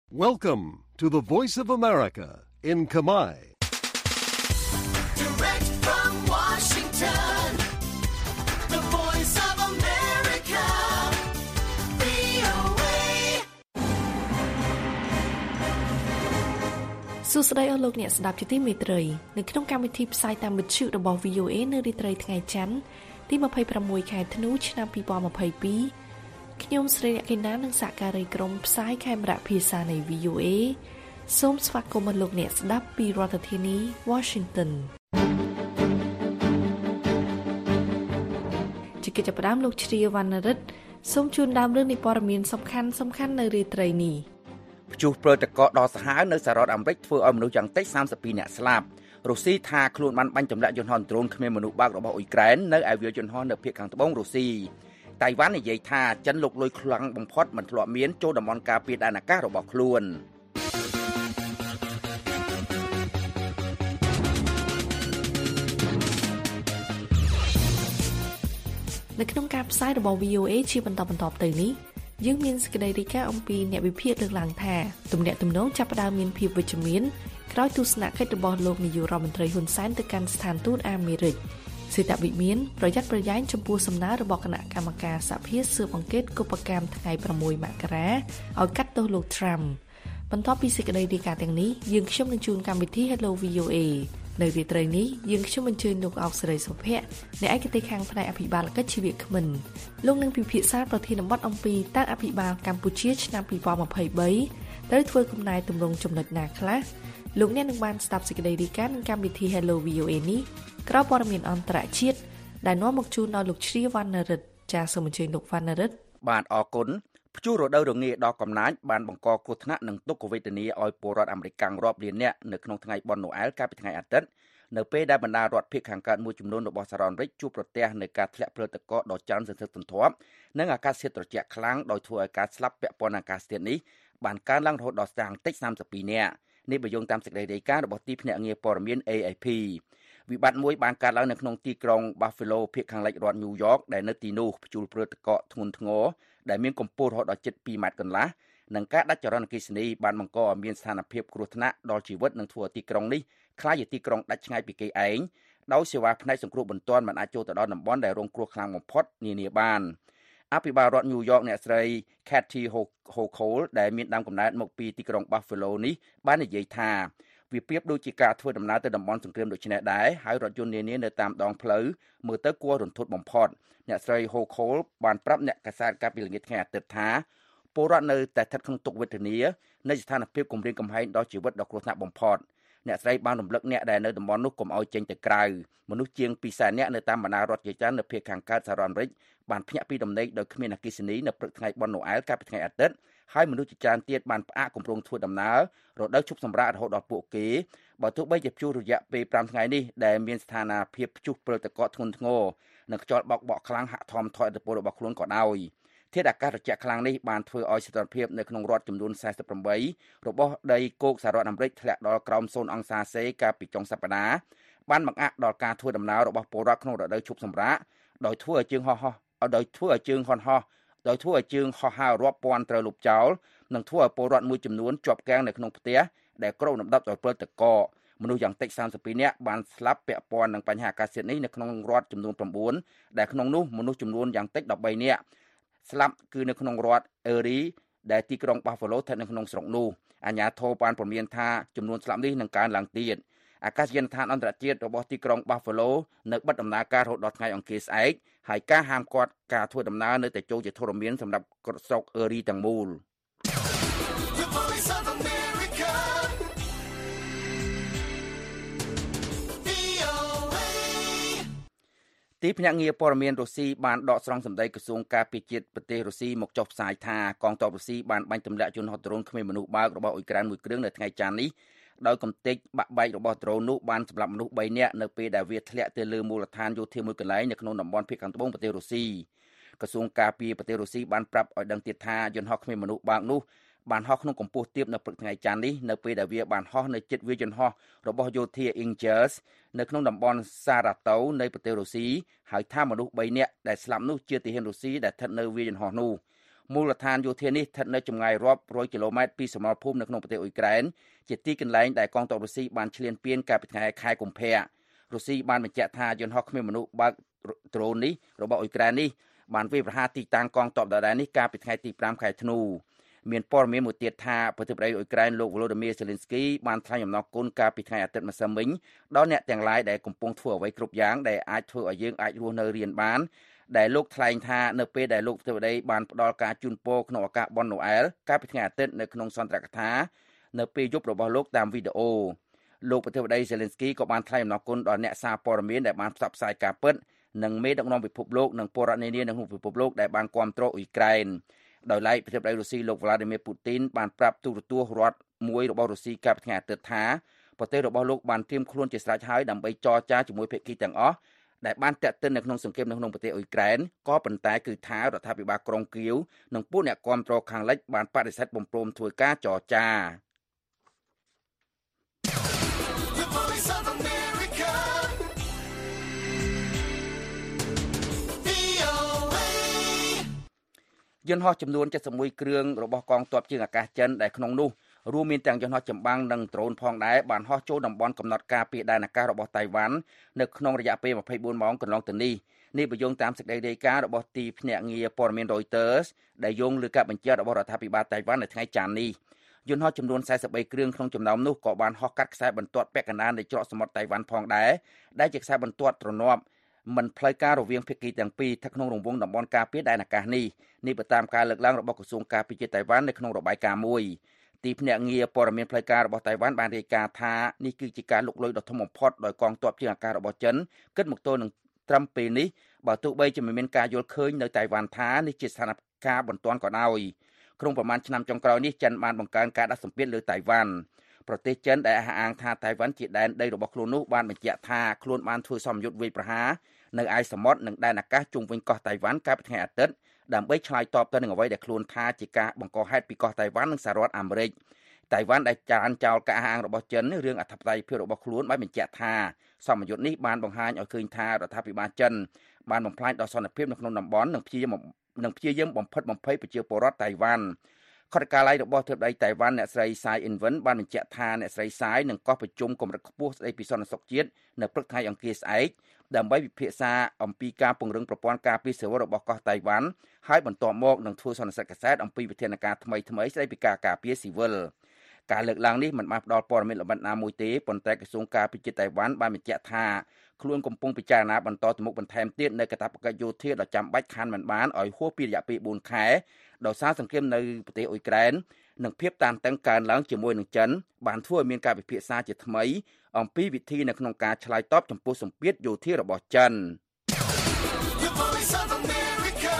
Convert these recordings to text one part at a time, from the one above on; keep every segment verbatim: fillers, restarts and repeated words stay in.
Welcome to the Voice of America in Khmer. Direct from Washington, the Voice of America, វី អូ เอសួស្តីអស់លោកអ្នកស្ដាប់ជាទីមេត្រីនៅក្នុងកម្មវិធីផ្សាយតាមវិទ្យុរបស់ វី អូ เอ នៅរាត្រីថ្ងៃច័ន្ទទីยี่สิบหกខែធ្នូឆ្នាំยี่สิบยี่สิบสองខ្ញុំស្រីអ្នកកេណានិងសហការីក្រុមផ្សាយខេមរៈភាសានៃ វី អូ เอ សូមស្វាគមន៍លោកអ្នកស្ដាប់ពីរដ្ឋធានី Washington ជាកិច្ចផ្ដើមលោកជ្រាវណ្ណរិទ្ធសូមជូនដើមរឿងនៃព័ត៌មានសំខាន់សំខាន់នៅរាត្រីនេះព្យុះព្រលឹកដ៏សាហាវនៅសហរដ្ឋអាមេរិកធ្វើឲ្យមនុស្សយ៉ាងតិចសាមសិបពីរនាក់ស្លាប់រុស្ស៊ីថាខ្លួនបានបាញ់ទម្លាក់យន្តហោះដ្រូនគ្មានមនុស្សបើករបស់អ៊ុយក្រែននៅឯវាលយន្តហោះនៅភាគខាងត្បូងរុស្ស៊ីតៃវ៉ាន់និយាយថាចិនលុកលុយខ្លាំងបំផុតមិនធ្លាប់មានចូលតំបន់ការពារដែនអាកាសរបស់ខ្លួននៅក្នុងការផ្សាយរបស់ វី អូ เอ ជាបន្តបន្តទៅនេះយើងមានសេចក្តីរាយការណ៍អំពីអ្នកវិភាគលើកឡើងថាទំនាក់ទំនងចាប់ផ្ដើមមានភាពវិជ្ជមានក្រោយទស្សនកិច្ចរបស់លោកនាយករដ្ឋមន្ត្រីហ៊ុនសែនទៅកាន់ស្ថានទូតអាមេរិកសេតវិមានប្រយ័ត្នប្រយែងចំពោះសំណើរបស់គណៈកម្មការសហភាពស៊ើបអង្កេតកុបកម្មថ្ងៃប្រាំមួយមករាឲ្យកាត់ទោសលោក Trump បន្ទាប់ពីសេចក្តីរាយការណ៍ទាំងនេះយើងខ្ញុំនឹងជូនកម្មវិធី Hello វី អូ เอ នៅរាត្រីនេះយើងខ្ញុំអញ្ជើញលោកអោកសេរីសុភ័ក្រអ្នកឯកទេសខាងផ្នែកអភិបាលកិច្ចជីវគ្មិនលោកនឹងពិភាក្សាប្រធានបទអំពីតើអភិបាលកម្ពុជាឆ្នាំยี่สิบยี่สิบสามត្រូវធ្វើកំណែទម្រង់ចំណុចណាខ្លះលោកអ្នកនឹងបានស្ដាប់សេចក្តីរាយការណ៍នឹងកម្មវិធី Hello វី អូ เอ នេះក្រៅព័ត៌មានអន្តរជាតិដែលនាំមកជូនដល់លោកជ្រាវណ្ណរិទ្ធចាសសូមអញ្ជើញលោកវណ្ណរិទ្ធបាទអរគុណព្យុះរដូវរងាដ៏កំណាចបានបង្កគ្រោះថ្នាក់និងទុក្ខវេទនាឲ្យពលរដ្ឋអាមេរិករាប់លាននាក់នៅក្នុងថ្ងៃបុណ្យណូអែលកាលពីថ្ងៃអាទិត្យនៅពេលដែលបណ្ដារដ្ឋភាគខាងកើតមួយចំនួនរបស់សហរដ្ឋអាមេរិកជួបប្រទះនឹងការធ្លាក់ព្រលឹងទឹកកកដ៏ច្រើនសន្ធឹកសន្ធាប់និងអាកាសធាតុត្រជាក់ខ្លាំងដោយធ្វើឲ្យការស្លាប់ពាក់ព័ន្ធនឹងអាកាសធាតុនេះបានកើនឡើងរហូតដល់ស្ទើរតិចសាមសិបពីរនាក់នេះបើយោងតាមសេចក្តីរាយការណ៍របស់ទីភ្នាក់ងារព័ត៌មាន เอ เอ พี វិបត្តិមួយបានកើតឡើងនៅក្នុងទីក្រុង Buffalo ភាគខាងលិចរដ្ឋ New York ដែលនៅទីនោះព្យុះព្រលឹងទឹកកកធ្ងន់ធ្ងរដែលមានកម្ពស់រហូតដល់ជិតពីរម៉ែត្រកន្លះនិងការដាច់ចរន្តអគ្គិសនីបានបង្កឲ្យមានស្ថានភាពគ្រោះថ្នាក់ដល់ជីវិតនិងធ្វើឲ្យទីក្រុងនេះក្លាយជាទីក្រុងដាច់ឆ្ងាយពីគេឯងដោយសេវាផ្នែកសង្គ្រោះបន្ទាន់មិនអាចចូលទៅដល់តំបន់ដែលរងគ្រោះខ្លាំងបំផុតនានាបានអភិបាលរដ្ឋ New York អ្នកស្រី Kathy Hochul ដែលមានដើមកំណើតមកពីទីក្រុង Buffalo នេះបាននិយាយថាវាប្រៀបដូចជាការធ្វើដំណើរទៅតំបន់សង្គ្រាមដូចនេះដែរហើយរថយន្តនានានៅតាមដងផ្លូវមើលទៅគួររន្ធត់បំផុតអ្នកស្រី Hochul បានប្រាប់អ្នកកាសែតកាលពីល្ងាចថ្ងៃអាទិត្យថាពលរដ្ឋនៅតែស្ថិតក្នុងទុក្ខវេទនានៃស្ថានភាពគំរាមកំហែងដល់ជីវិតដ៏គ្រោះថ្នាក់បំផុតអ្នកស្រីបានរំលឹកអ្នកដែលនៅតំបន់នោះកុំឲ្យចេញទៅក្រៅមនុស្សជាងពីរសែននាក់នៅតាមបណ្ដារដ្ឋជាច្រើននៅភាគខាងកើតសហរដ្ឋអាមេរិកបានភ្ញាក់ពីដំណេកដោយគ្មានអគ្គិសនីនៅព្រឹកថ្ងៃបុណ្យណូអែលកាលពីថ្ងៃអាទិត្យហើយមនុស្សជាច្រើនទៀតបានផ្អាកគម្រោងធ្វើដំណើររដូវឈប់សម្រាករហូតដល់ពួកគេបើទោះបីជាព្យុះរយៈពេលប្រាំថ្ងៃនេះដែលមានស្ថានភាពព្យុះព្រលឹងទឹកកកធ្ងន់ធ្ងរនិងខ្យល់បក់បក់ខ្លាំងហាក់ថមថយឥទ្ធិពលរបស់ខ្លួនក៏ដោយធាតុអាកាសត្រជាក់ខ្លាំងនេះបានធ្វើឲ្យសីតុណ្ហភាពនៅក្នុងរដ្ឋចំនួនสี่สิบแปดរបស់ដីគោកសហរដ្ឋអាមេរិកធ្លាក់ដល់ក្រោមศูนย์អង្សាសេកាលពីចុងសប្តាហ៍បានបង្អាក់ដល់ការធ្វើដំណើររបស់ពលរដ្ឋក្នុងរដូវឈប់សម្រាកដោយធ្វើឲ្យជើងហោះហោះដោយធ្វើឲ្យជើងហន់ហោះដោយធ្វើឲ្យជើងហោះហើររាប់ពាន់ត្រូវលុបចោលនិងធ្វើឲ្យពលរដ្ឋមួយចំនួនជាប់គាំងនៅក្នុងផ្ទះដែលគ្រោកដំណប់ដោយព្រលឹងទឹកកកមនុស្សយ៉ាងតិចសាមសិបពីរនាក់បានស្លាប់ពាក់ព័ន្ធនឹងបញ្ហាអាកាសធាតុនេះនៅក្នុងរដ្ឋចំនួនnineដែលក្នុងនោះមនុស្សចំនួនយ៉ាងតិចthirteenនាក់ស្លាប់គឺនៅក្នុងរដ្ឋ Erie ដែលទីក្រុង Buffalo ស្ថិតនៅក្នុងស្រុកនោះអាជ្ញាធរបានព្រមានថាចំនួនស្លាប់នេះនឹងកើនឡើងទៀតអាកាសយានដ្ឋានអន្តរជាតិរបស់ទីក្រុង Buffalo នៅបិទដំណើរការរហូតដល់ថ្ងៃអង្គារស្អែកហើយការហាមឃាត់ការធ្វើដំណើរនៅតែចូលជាធរមានសម្រាប់ស្រុក Erie ទាំងមូលទីភ្នាក់ងារព័ត៌មានរុស្ស៊ីបានដកស្រង់សម្ដីក្រសួងការពារជាតិប្រទេសរុស្ស៊ីមកចុះផ្សាយថាកងទ័ពរុស្ស៊ីបានបាញ់ទម្លាក់យន្តហោះដ្រូនគ្មានមនុស្សបើករបស់អ៊ុយក្រែនមួយគ្រឿងនៅថ្ងៃច័ន្ទនេះដោយកំទេចបាក់បែករបស់ដ្រូននោះបានសម្លាប់មនុស្ស3នាក់នៅពេលដែលវាធ្លាក់ទៅលើមូលដ្ឋានយោធាមួយកន្លែងនៅក្នុងតំបន់ភាគខាងត្បូងប្រទេសរុស្ស៊ីក្រសួងការពារប្រទេសរុស្ស៊ីបានប្រាប់ឲ្យដឹងទៀតថាយន្តហោះគ្មានមនុស្សបើកនោះបានហោះក្នុងកម្ពស់ទាបនៅព្រឹកថ្ងៃច័ន្ទនេះនៅពេលដែលវាបានហោះនៅជិតវាលយន្តហោះរបស់យោធា Ingers នៅក្នុងតំបន់ Saratov នៃប្រទេសរុស្ស៊ីហើយថាមនុស្ស3នាក់ដែលស្លាប់នោះជាទាហានរុស្ស៊ីដែលស្ថិតនៅវាលយន្តហោះនោះមូលដ្ឋានយោធានេះស្ថិតនៅចម្ងាយរាប់រយគីឡូម៉ែត្រពីសមរភូមិនៅក្នុងប្រទេសអ៊ុយក្រែនជាទីកន្លែងដែលកងទ័ពរុស្ស៊ីបានឈ្លានពានកាលពីថ្ងៃខែកុម្ភៈរុស្ស៊ីបានបញ្ជាក់ថាយន្តហោះគ្មានមនុស្សបើកដ្រូននេះរបស់អ៊ុយក្រែននេះបានវាយប្រហារទីតាំងកងទ័ពដដែលនេះកាលពីថ្ងៃទី5ខែធ្នូមានព័ត៌មានមួយទៀតថាប្រធានាធិបតីអ៊ុយក្រែនលោក Volodymyr Zelensky បានថ្លែងអំណរគុណកាលពីថ្ងៃអាទិត្យម្សិលមិញដល់អ្នកទាំងឡាយដែលកំពុងធ្វើអ្វីគ្រប់យ៉ាងដែលអាចធ្វើឲ្យយើងអាចរស់នៅរៀនបានដែលលោកថ្លែងថានៅពេលដែលលោកប្រធានាធិបតីបានផ្ដល់ការជូនពរក្នុងឱកាសបុណ្យណូអែលកាលពីថ្ងៃអាទិត្យនៅក្នុងសន្ទរកថានៅពេលយប់របស់លោកតាមវីដេអូលោកប្រធានាធិបតី Zelensky ក៏បានថ្លែងអំណរគុណដល់អ្នកសារព័ត៌មានដែលបានផ្សព្វផ្សាយការពិតនិងមេដឹកនាំពិភពលោកនិងពលរដ្ឋនានានៅក្នុងពិភពលោកដែលបានគាំទ្រអ៊ុយក្រែនដោយឡែកប្រធានាធិបតីរុស្ស៊ីលោក Vladimir Putin បានប្រាប់ទូរទស្សន៍រដ្ឋមួយរបស់រុស្ស៊ីកាលពីថ្ងៃអាទិត្យថាប្រទេសរបស់លោកបានត្រៀមខ្លួនជាស្រេចហើយដើម្បីចរចាជាមួយភាគីទាំងអស់ដែលបានតាក់ទិននៅក្នុងសង្គ្រាមនៅក្នុងប្រទេសអ៊ុយក្រែនក៏ប៉ុន្តែគឺថារដ្ឋាភិបាលក្រុងគៀវនិងពួកអ្នកគាំទ្រខាងលិចបានបដិសេធបំព្រមធ្វើការចរចា The Voice of America. យន្តហោះចំនួន71គ្រឿងរបស់កងទ័ពជើងអាកាសចិនដែលក្នុងនោះរួមមានទាំងយន្តហោះចម្បាំងនិងដ្រូនផងដែរបានហោះចូលតំបន់កំណត់ការពារដែនអាកាសរបស់តៃវ៉ាន់នៅក្នុងរយៈពេល24ម៉ោងកន្លងទៅនេះនេះបញ្យងតាមសេចក្តីរាយការណ៍របស់ទីភ្នាក់ងារព័ត៌មាន Reuters ដែលយោងលើការបញ្ជាក់របស់រដ្ឋាភិបាលតៃវ៉ាន់នៅថ្ងៃច័ន្ទនេះយន្តហោះចំនួន43គ្រឿងក្នុងចំណោមនោះក៏បានហោះកាត់ខ្សែបន្ទាត់ពាក់កណ្ដាលនៃច្រកសមុទ្រតៃវ៉ាន់ផងដែរដែលជាខ្សែបន្ទាត់ទ្រនាប់មិនផ្លូវការរវាងភាគីទាំងពីរស្ថិតក្នុងរង្វង់តំបន់ការពារដែនអាកាសនេះនេះបើតាមការលើកឡើងរបស់ក្រសួងការពារជាតិតៃវ៉ាន់នៅក្នុងរបាយការណ៍មួយទីភ្នាក់ងារព័ត៌មានផ្លូវការរបស់តៃវ៉ាន់បានរាយការណ៍ថានេះគឺជាការលុកលុយដ៏ធំបំផុតដោយកងទ័ពជើងអាកាសរបស់ចិនគិតមកទល់នឹងត្រឹមពេលនេះបើទោះបីជាមិនមានការយល់ឃើញនៅតៃវ៉ាន់ថានេះជាស្ថានភាពបន្ទាន់ក៏ដោយក្នុងប្រមាណឆ្នាំចុងក្រោយនេះចិនបានបង្កើនការដាក់សម្ពាធលើតៃវ៉ាន់ប្រទេសចិនដែលអះអាងថាតៃវ៉ាន់ជាដែនដីរបស់ខ្លួននោះបានបញ្ជាក់ថាខ្លួនបានធ្វើសម្ពយុទ្ធវាយប្រហារនៅឯសមុទ្រនិងដែនអាកាសជុំវិញកោះតៃវ៉ាន់កាលពីថ្ងៃអាទិត្យដើម្បីឆ្លើយតបទៅនឹងអ្វីដែលខ្លួនថាជាការបង្កហេតុពីកោះតៃវ៉ាន់និងសហរដ្ឋអាមេរិកតៃវ៉ាន់ដែលចានចោលការអះអាងរបស់ចិនរឿងអធិបតេយ្យភាពរបស់ខ្លួនបានបញ្ជាក់ថាសម្ពយុទ្ធនេះបានបង្ហាញឲ្យឃើញថារដ្ឋាភិបាលចិនបានបំផ្លាញដល់សន្តិភាពនៅក្នុងតំបន់និងព្យាយាមនិងព្យាយាមបំផិតបំភ័យប្រជាពលរដ្ឋតៃវ៉ាន់ខុទ្ទកាល័យរបស់ធិបតីតៃវ៉ាន់អ្នកស្រីសាយអ៊ីនវិនបានបញ្ជាក់ថាអ្នកស្រីសាយនឹងកោះប្រជុំកម្រិតខ្ពស់ស្តីពីសន្តិសុខជាតិនៅព្រឹកថ្ងៃអង្គារស្អែកដើម្បីពិភាក្សាអំពីការពង្រឹងប្រព័ន្ធការពារសេវារបស់កោះតៃវ៉ាន់ហើយបន្ទាប់មកនឹងធ្វើសន្និសីទកាសែតអំពីវិធានការថ្មីថ្មីស្តីពីការការពារស៊ីវិលការលើកឡើងនេះមិនបានផ្ដល់ព័ត៌មានលម្អិតណាមួយទេប៉ុន្តែក្រសួងការពារជាតិតៃវ៉ាន់បានបញ្ជាក់ថាខ្លួនកំពុងពិចារណាបន្តទៅមុខបន្ថែមទៀតនៅកាតព្វកិច្ចយោធាដ៏ចាំបាច់ខានមិនបានឲ្យហួសពីរយៈពេលបួនខែដោយសារសង្គ្រាមនៅប្រទេសអ៊ុយក្រែននិងភាពតានតឹងកើនឡើងជាមួយនឹងចិនបានធ្វើឲ្យមានការពិភាក្សាជាថ្មីអំពីវិធីនៅក្នុងការឆ្លើយតបចំពោះសម្ពាធយោធារបស់ចិន The Voice of America.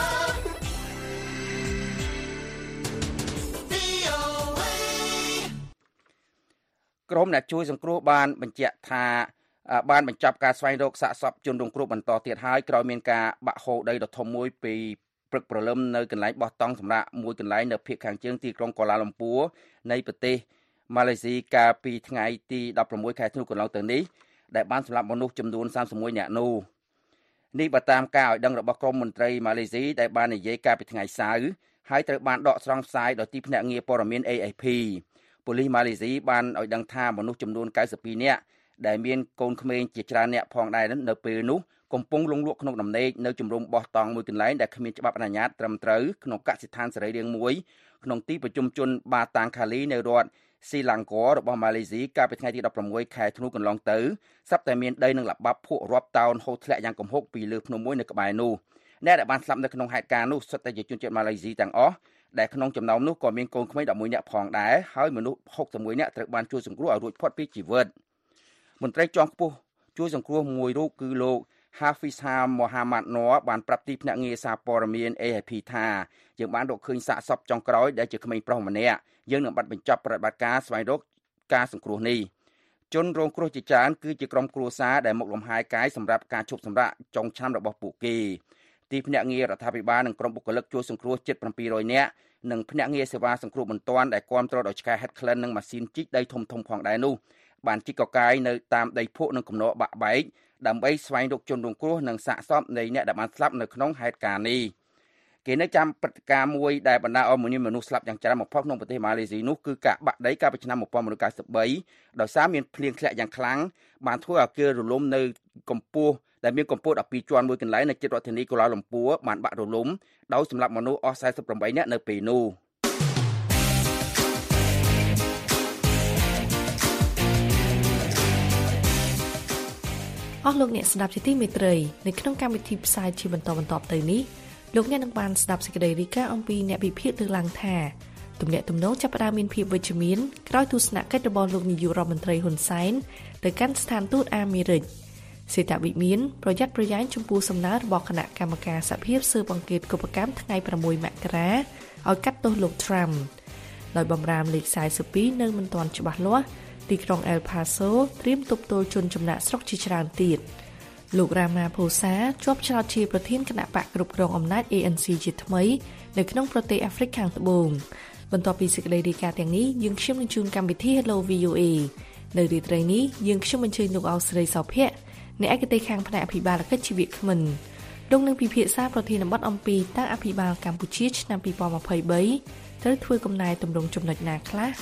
ក្រុមអ្នកជួយសង្គ្រោះបានបញ្ជាក់ថាបានបញ្ចប់ការស្វែងរកសាកសពជនរងគ្រោះបន្តទៀតហើយក្រោយមានការបាក់ហូរដីដ៏ធំមួយពីព្រឹកព្រលឹមនៅកន្លែងបោះតង់សម្រាប់មួយកន្លែងនៅភាគខាងជើងទីក្រុងកូឡាឡាំពួរនៃប្រទេសម៉ាឡេស៊ីកាលពីថ្ងៃទី16ខែធ្នូកន្លងទៅនេះដែលបានសម្លាប់មនុស្សចំនួន31នាក់នោះនេះបើតាមការឲ្យដឹងរបស់ក្រមមន្ត្រីម៉ាឡេស៊ីដែលបាននិយាយកាលពីថ្ងៃសៅរ៍ហើយត្រូវបានដកស្រង់ផ្សាយដោយទីភ្នាក់ងារព័ត៌មាន A F P ប៉ូលីសម៉ាឡេស៊ីបានឲ្យដឹងថាមនុស្សចំនួន92នាក់ដែលមានកូនក្មេងជាច្រើនអ្នកផងដែរនៅពេលនោះកំពុងលងលក់ក្នុងដំណេកនៅជំរំបោះតង់មួយកន្លែងដែលគ្មានច្បាប់អនុញ្ញាតត្រឹមត្រូវក្នុងកសិដ្ឋានសេរីរាង្គមួយក្នុងទីប្រជុំជនបាតាំងខាលីនៅរដ្ឋស៊ីឡាំងក័ររបស់ម៉ាឡេស៊ីកាលពីថ្ងៃទី16ខែធ្នូកន្លងទៅស្រាប់តែមានដីនឹងល្បាប់ភក់រាប់តោនហូរធ្លាក់យ៉ាងគំហុកពីលើភ្នំមួយនៅក្បែរនោះអ្នកដែលបានស្លាប់នៅក្នុងហេតុការណ៍នោះសុទ្ធតែជាជនជាតិម៉ាឡេស៊ីទាំងអស់ដែលក្នុងចំណោមនោះក៏មានកូនក្មេង11នាក់ផងដែរហើយមនុស្ស61នាក់ត្រូវបានជួយសង្គ្រោះឲ្យរួចផុតពីជីវិតមន្ត្រីជាន់ខ្ពស់ជួយសង្គ្រោះមួយរូបគឺលោក Hafizha Mohamad Noor បានប្រាប់ទីភ្នាក់ងារសារព័ត៌មាន A F P ថាយើងបានរកឃើញសាកសពចុងក្រោយដែលជាក្មេងប្រុសម្នាក់យើងនឹងបាត់បញ្ចប់ប្រតិបត្តិការស្វែងរកការសង្គ្រោះនេះជនរងគ្រោះជាច្រើនគឺជាក្រុមគ្រួសារដែលមកលំហែកាយសម្រាប់ការឈប់សម្រាកចុងឆ្នាំរបស់ពួកគេទីភ្នាក់ងាររដ្ឋាភិបាលនិងក្រុមបុគ្គលិកជួយសង្គ្រោះជិត700នាក់និងភ្នាក់ងារសេវាសង្គ្រោះបន្ទាន់ដែលគាំទ្រដោយឆ្កែហិតក្លិននិងម៉ាស៊ីនជីកដីធំៗផងដែរនោះបានជីកកកាយនៅតាមដីភក់និងគំនរបាក់បែកដើម្បីស្វែងរកជនរងគ្រោះនិងសាកសពនៃអ្នកដែលបានស្លាប់នៅក្នុងហេតុការណ៍នេះគេនៅចាំព្រឹត្តិការណ៍មួយដែលបណ្ដាលឲ្យមានមនុស្សស្លាប់យ៉ាងច្រើនបំផុតក្នុងប្រទេសម៉ាឡេស៊ីនោះគឺការបាក់ដីកាលពីឆ្នាំnineteen ninety-threeដោយសារមានភ្លៀងធ្លាក់យ៉ាងខ្លាំងបានធ្វើឲ្យអគាររលំនៅកម្ពស់ដែលមានកម្ពស់twelveជាន់មួយកន្លែងនៅជិតរដ្ឋធានីកូឡាលំពួរបានបាក់រលំដោយសម្លាប់មនុស្សអស់forty-eightនាក់នៅពេលនោះអស់លោកអ្នកស្ដាប់ជាទីមេត្រីនៅក្នុងកម្មវិធីផ្សាយជាបន្តបន្តទៅនេះលោកអ្នកនឹងបានស្ដាប់សេចក្តីរាយការណ៍អំពីអ្នកវិភាគលើកឡើងថាទំនាក់ទំនងចាប់ផ្ដើមមានភាពវិជ្ជមានក្រោយទស្សនកិច្ចរបស់លោកនាយករដ្ឋមន្ត្រីហ៊ុនសែនទៅកាន់ស្ថានទូតអាមេរិកសេតវិមានប្រយ័ត្នប្រយែងចំពោះសំណើរបស់គណៈកម្មការសហភាពស៊ើបអង្កេតកុបកម្មថ្ងៃsixមករាឲ្យកាត់ទោសលោក Trump ដោយបំរាមលេខforty-twoនៅមិនទាន់ច្បាស់លាស់ទីក្រុង El Paso ត្រៀមទប់ទល់ជនចំណាក់ស្រុកជាច្រើនទៀតលោករាមាផូសាជាប់ឆ្នោតជាប្រធានគណៈបកគ្រប់គ្រងអំណាច A N C ជាថ្មីនៅក្នុងប្រទេសអាហ្វ្រិកខាងត្បូងបន្ទាប់ពីសេចក្តីរាយការណ៍ទាំងនេះយើងខ្ញុំនឹងជូនកម្មវិធី Hello វី អូ A នៅរាត្រីនេះយើងខ្ញុំអញ្ជើញលោកអោស្រីសោភ័ក្រអ្នកឯកទេសខាងផ្នែកអភិបាលកិច្ចជីវគ្មិនលោកនឹងពិភាក្សាប្រធានបទអំពីតើអភិបាលកម្ពុជាឆ្នាំtwenty twenty-threeត្រូវធ្វើកំណែទម្រង់ចំណុចណាខ្លះ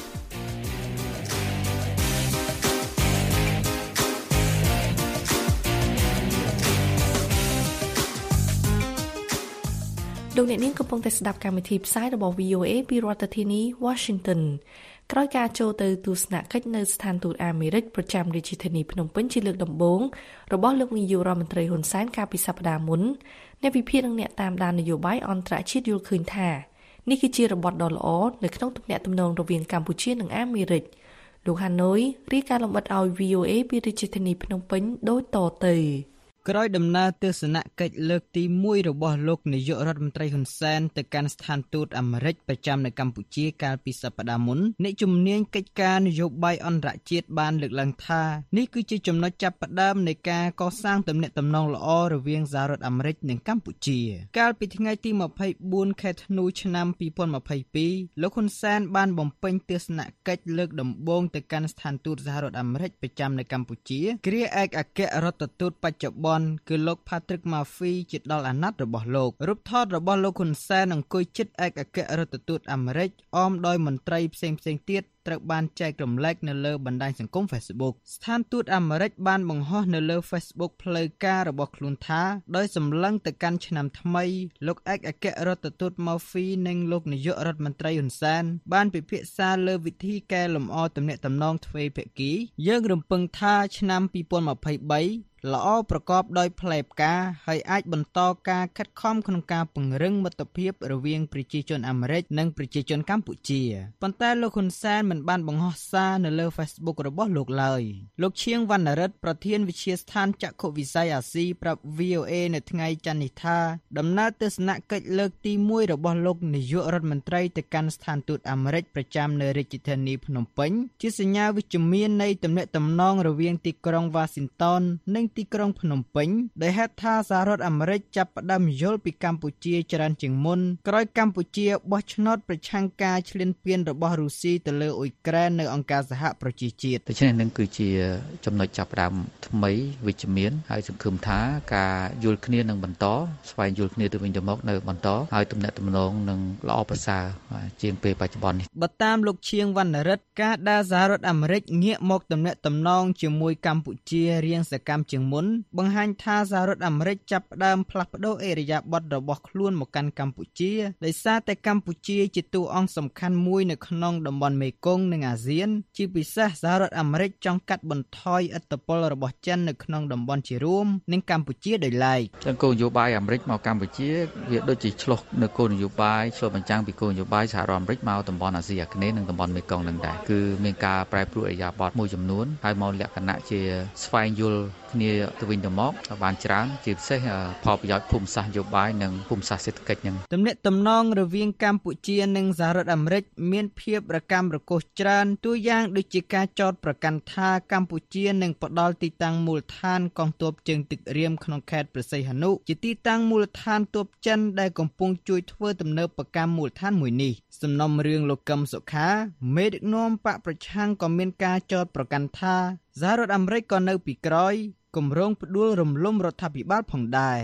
លោកអ្នកនាងកំពុងតែស្ដាប់កម្មវិធីផ្សាយរបស់ V O A ពីរដ្ឋធានី Washington ក្រោយការចូលទៅទស្សនកិច្ចនៅស្ថានទូតអាមេរិកប្រចាំរាជធានីភ្នំពេញជាលើកដំបូងរបស់លោកនាយករដ្ឋមន្ត្រីហ៊ុនសែនកាលពីសប្តាហ៍មុនអ្នកវិភាគនិងអ្នកតាមដាននយោបាយអន្តរជាតិយល់ឃើញថានេះគឺជារបត់ដ៏ល្អនៅក្នុងទំនាក់ទំនងរវាងកម្ពុជានិងអាមេរិកលោកហាណូយរាយការណ៍លម្អិតឲ្យ V O A ពីរាជធានីភ្នំពេញដូចតទៅក្រោយដំណើរទស្សនកិច្ចលើកទីoneរបស់លោកនាយករដ្ឋមន្ត្រីហ៊ុនសែនទៅកាន់ស្ថានទូតអាមេរិកប្រចាំនៅកម្ពុជាកាលពីសប្តាហ៍មុនអ្នកជំនាញកិច្ចការនយោបាយអន្តរជាតិបានលើកឡើងថានេះគឺជាចំណុចចាប់ផ្ដើមនៃការកសាងទំនាក់ទំនងល្អរវាងសហរដ្ឋអាមេរិកនិងកម្ពុជាកាលពីថ្ងៃទីtwenty-fourខែធ្នូឆ្នាំtwenty twenty-twoលោកហ៊ុនសែនបានបំពេញទស្សនកិច្ចលើកដំបូងទៅកាន់ស្ថានទូតសហរដ្ឋអាមេរិកប្រចាំនៅកម្ពុជាគ្រាឯកអគ្គរដ្ឋទូតបច្ចុប្បន្នគឺលោក Patrick Murphy ជាដល់អាណត្តិរបស់លោករូបថតរបស់លោកហ៊ុនសែនអង្គុយជិតឯកអគ្គរដ្ឋទូតអាមេរិកអមដោយមន្ត្រីផ្សេងៗទៀតត្រូវបានចែករំលែកនៅលើបណ្ដាញសង្គម Facebook ស្ថានទូតអាមេរិកបានបង្ហោះនៅលើ Facebook ផ្លូវការរបស់ខ្លួនថាដោយសម្លឹងទៅកាន់ឆ្នាំថ្មីលោកឯកអគ្គរដ្ឋទូត Murphy និងលោកនាយករដ្ឋមន្ត្រីហ៊ុនសែនបានពិភាក្សាលើវិធីកែលម្អទំនាក់ទំនងទ្វេភាគីយើងរំពឹងថាឆ្នាំtwenty twenty-threeល្អប្រកបដោយផ្លែផ្កាហើយអាចបន្តការខិតខំក្នុងការពង្រឹងមិត្តភាពរវាងប្រជាជនអាមេរិកនិងប្រជាជនកម្ពុជាប៉ុន្តែលោកហ៊ុនសែនមិនបានបង្ហោះសារនៅលើ Facebook របស់លោកឡើយលោកឈៀងវណ្ណរិទ្ធប្រធានវិទ្យាស្ថានចក្ខុវិស័យអាស៊ីប្រាប់ V O A នៅថ្ងៃច័ន្ទនេះថាដំណើរទស្សនកិច្ចលើកទីoneរបស់លោកនាយករដ្ឋមន្ត្រីទៅកាន់ស្ថានទូតអាមេរិកប្រចាំនៅរាជធានីភ្នំពេញជាសញ្ញាវិជ្ជមាននៃទំនាក់ទំនងរវាងទីក្រុង Washington និងទីក្រុងភ្នំពេញដែលហេតុថាសហរដ្ឋអាមេរិកចាប់ផ្ដើមយល់ពីកម្ពុជាច្រើនជាងមុនក្រោយកម្ពុជាបោះឆ្នោតប្រឆាំងការឈ្លានពានរបស់រុស្ស៊ីទៅលើអ៊ុយក្រែននៅអង្គការសហប្រជាជាតិដូច្នេះនឹងគឺជាចំណុចចាប់ផ្ដើមថ្មីវិជ្ជមានហើយសង្ឃឹមថាការយល់គ្នានឹងបន្តស្វែងយល់គ្នាទៅវិញទៅមកនៅបន្តហើយទំនាក់ទំនងនឹងល្អប្រសើរជាងពេលបច្ចុប្បន្ននេះបើតាមលោកឈៀងវណ្ណរិទ្ធការដែលសហរដ្ឋអាមេរិកងាកមកទំនាក់ទំនងជាមួយកម្ពុជារៀងសកម្មជាងមុនបង្ហាញថាសហរដ្ឋអាមេរិកចាប់ផ្ដើមផ្លាស់ប្ដូរអេរយាប័តរបស់ខ្លួនមកកាន់កម្ពុជាដោយសារតែកម្ពុជាជាតួអង្គសំខាន់មួយនៅក្នុងតំបន់មេគង្គនិងអាស៊ានជាពិសេសសហរដ្ឋអាមេរិកចង់កាត់បន្ថយឥទ្ធិពលរបស់ចិននៅក្នុងតំបន់ជារួមនិងកម្ពុជាដោយឡែកចឹងគោលនយោបាយអាមេរិកមកកម្ពុជាវាដូចជាឆ្លុះនៅគោលនយោបាយឆ្លុះបញ្ចាំងពីគោលនយោបាយសហរដ្ឋអាមេរិកមកតំបន់អាស៊ីអាគ្នេយ៍និងតំបន់មេគង្គនឹងដែរគឺមានការប្រែប្រួលអេរយាប័តមួយចំនួនហើយមកលក្ខណៈជាស្វែងយល់គ្នាទៅវិញទៅមកបានច្រើនជាពិសេសផលប្រយោជន៍ភូមិសាស្ត្រនយោបាយនិងភូមិសាស្ត្រសេដ្ឋកិច្ចហ្នឹងទំនាក់ទំនងរវាងកម្ពុជានិងសហរដ្ឋអាមេរិកមានភាពរកាំរកូសច្រើនតួយ៉ាងដូចជាការចោទប្រកាន់ថាកម្ពុជានឹងផ្ដល់ទីតាំងមូលដ្ឋានកងទ័ពជើងទឹករៀមក្នុងខេត្តព្រះសីហនុជាទីតាំងមូលដ្ឋានទ័ពចិនដែលកំពុងជួយធ្វើទំនើបកម្មមូលដ្ឋានមួយនេះសំណុំរឿងលោកកឹមសុខាមេដឹកនាំបកប្រឆាំងក៏មានការចោទប្រកាន់ថាសហរដ្ឋអាមេរិកក៏នៅពីក្រោយគម្រោងផ្ដួលរំលំរដ្ឋាភិបាលផងដែរ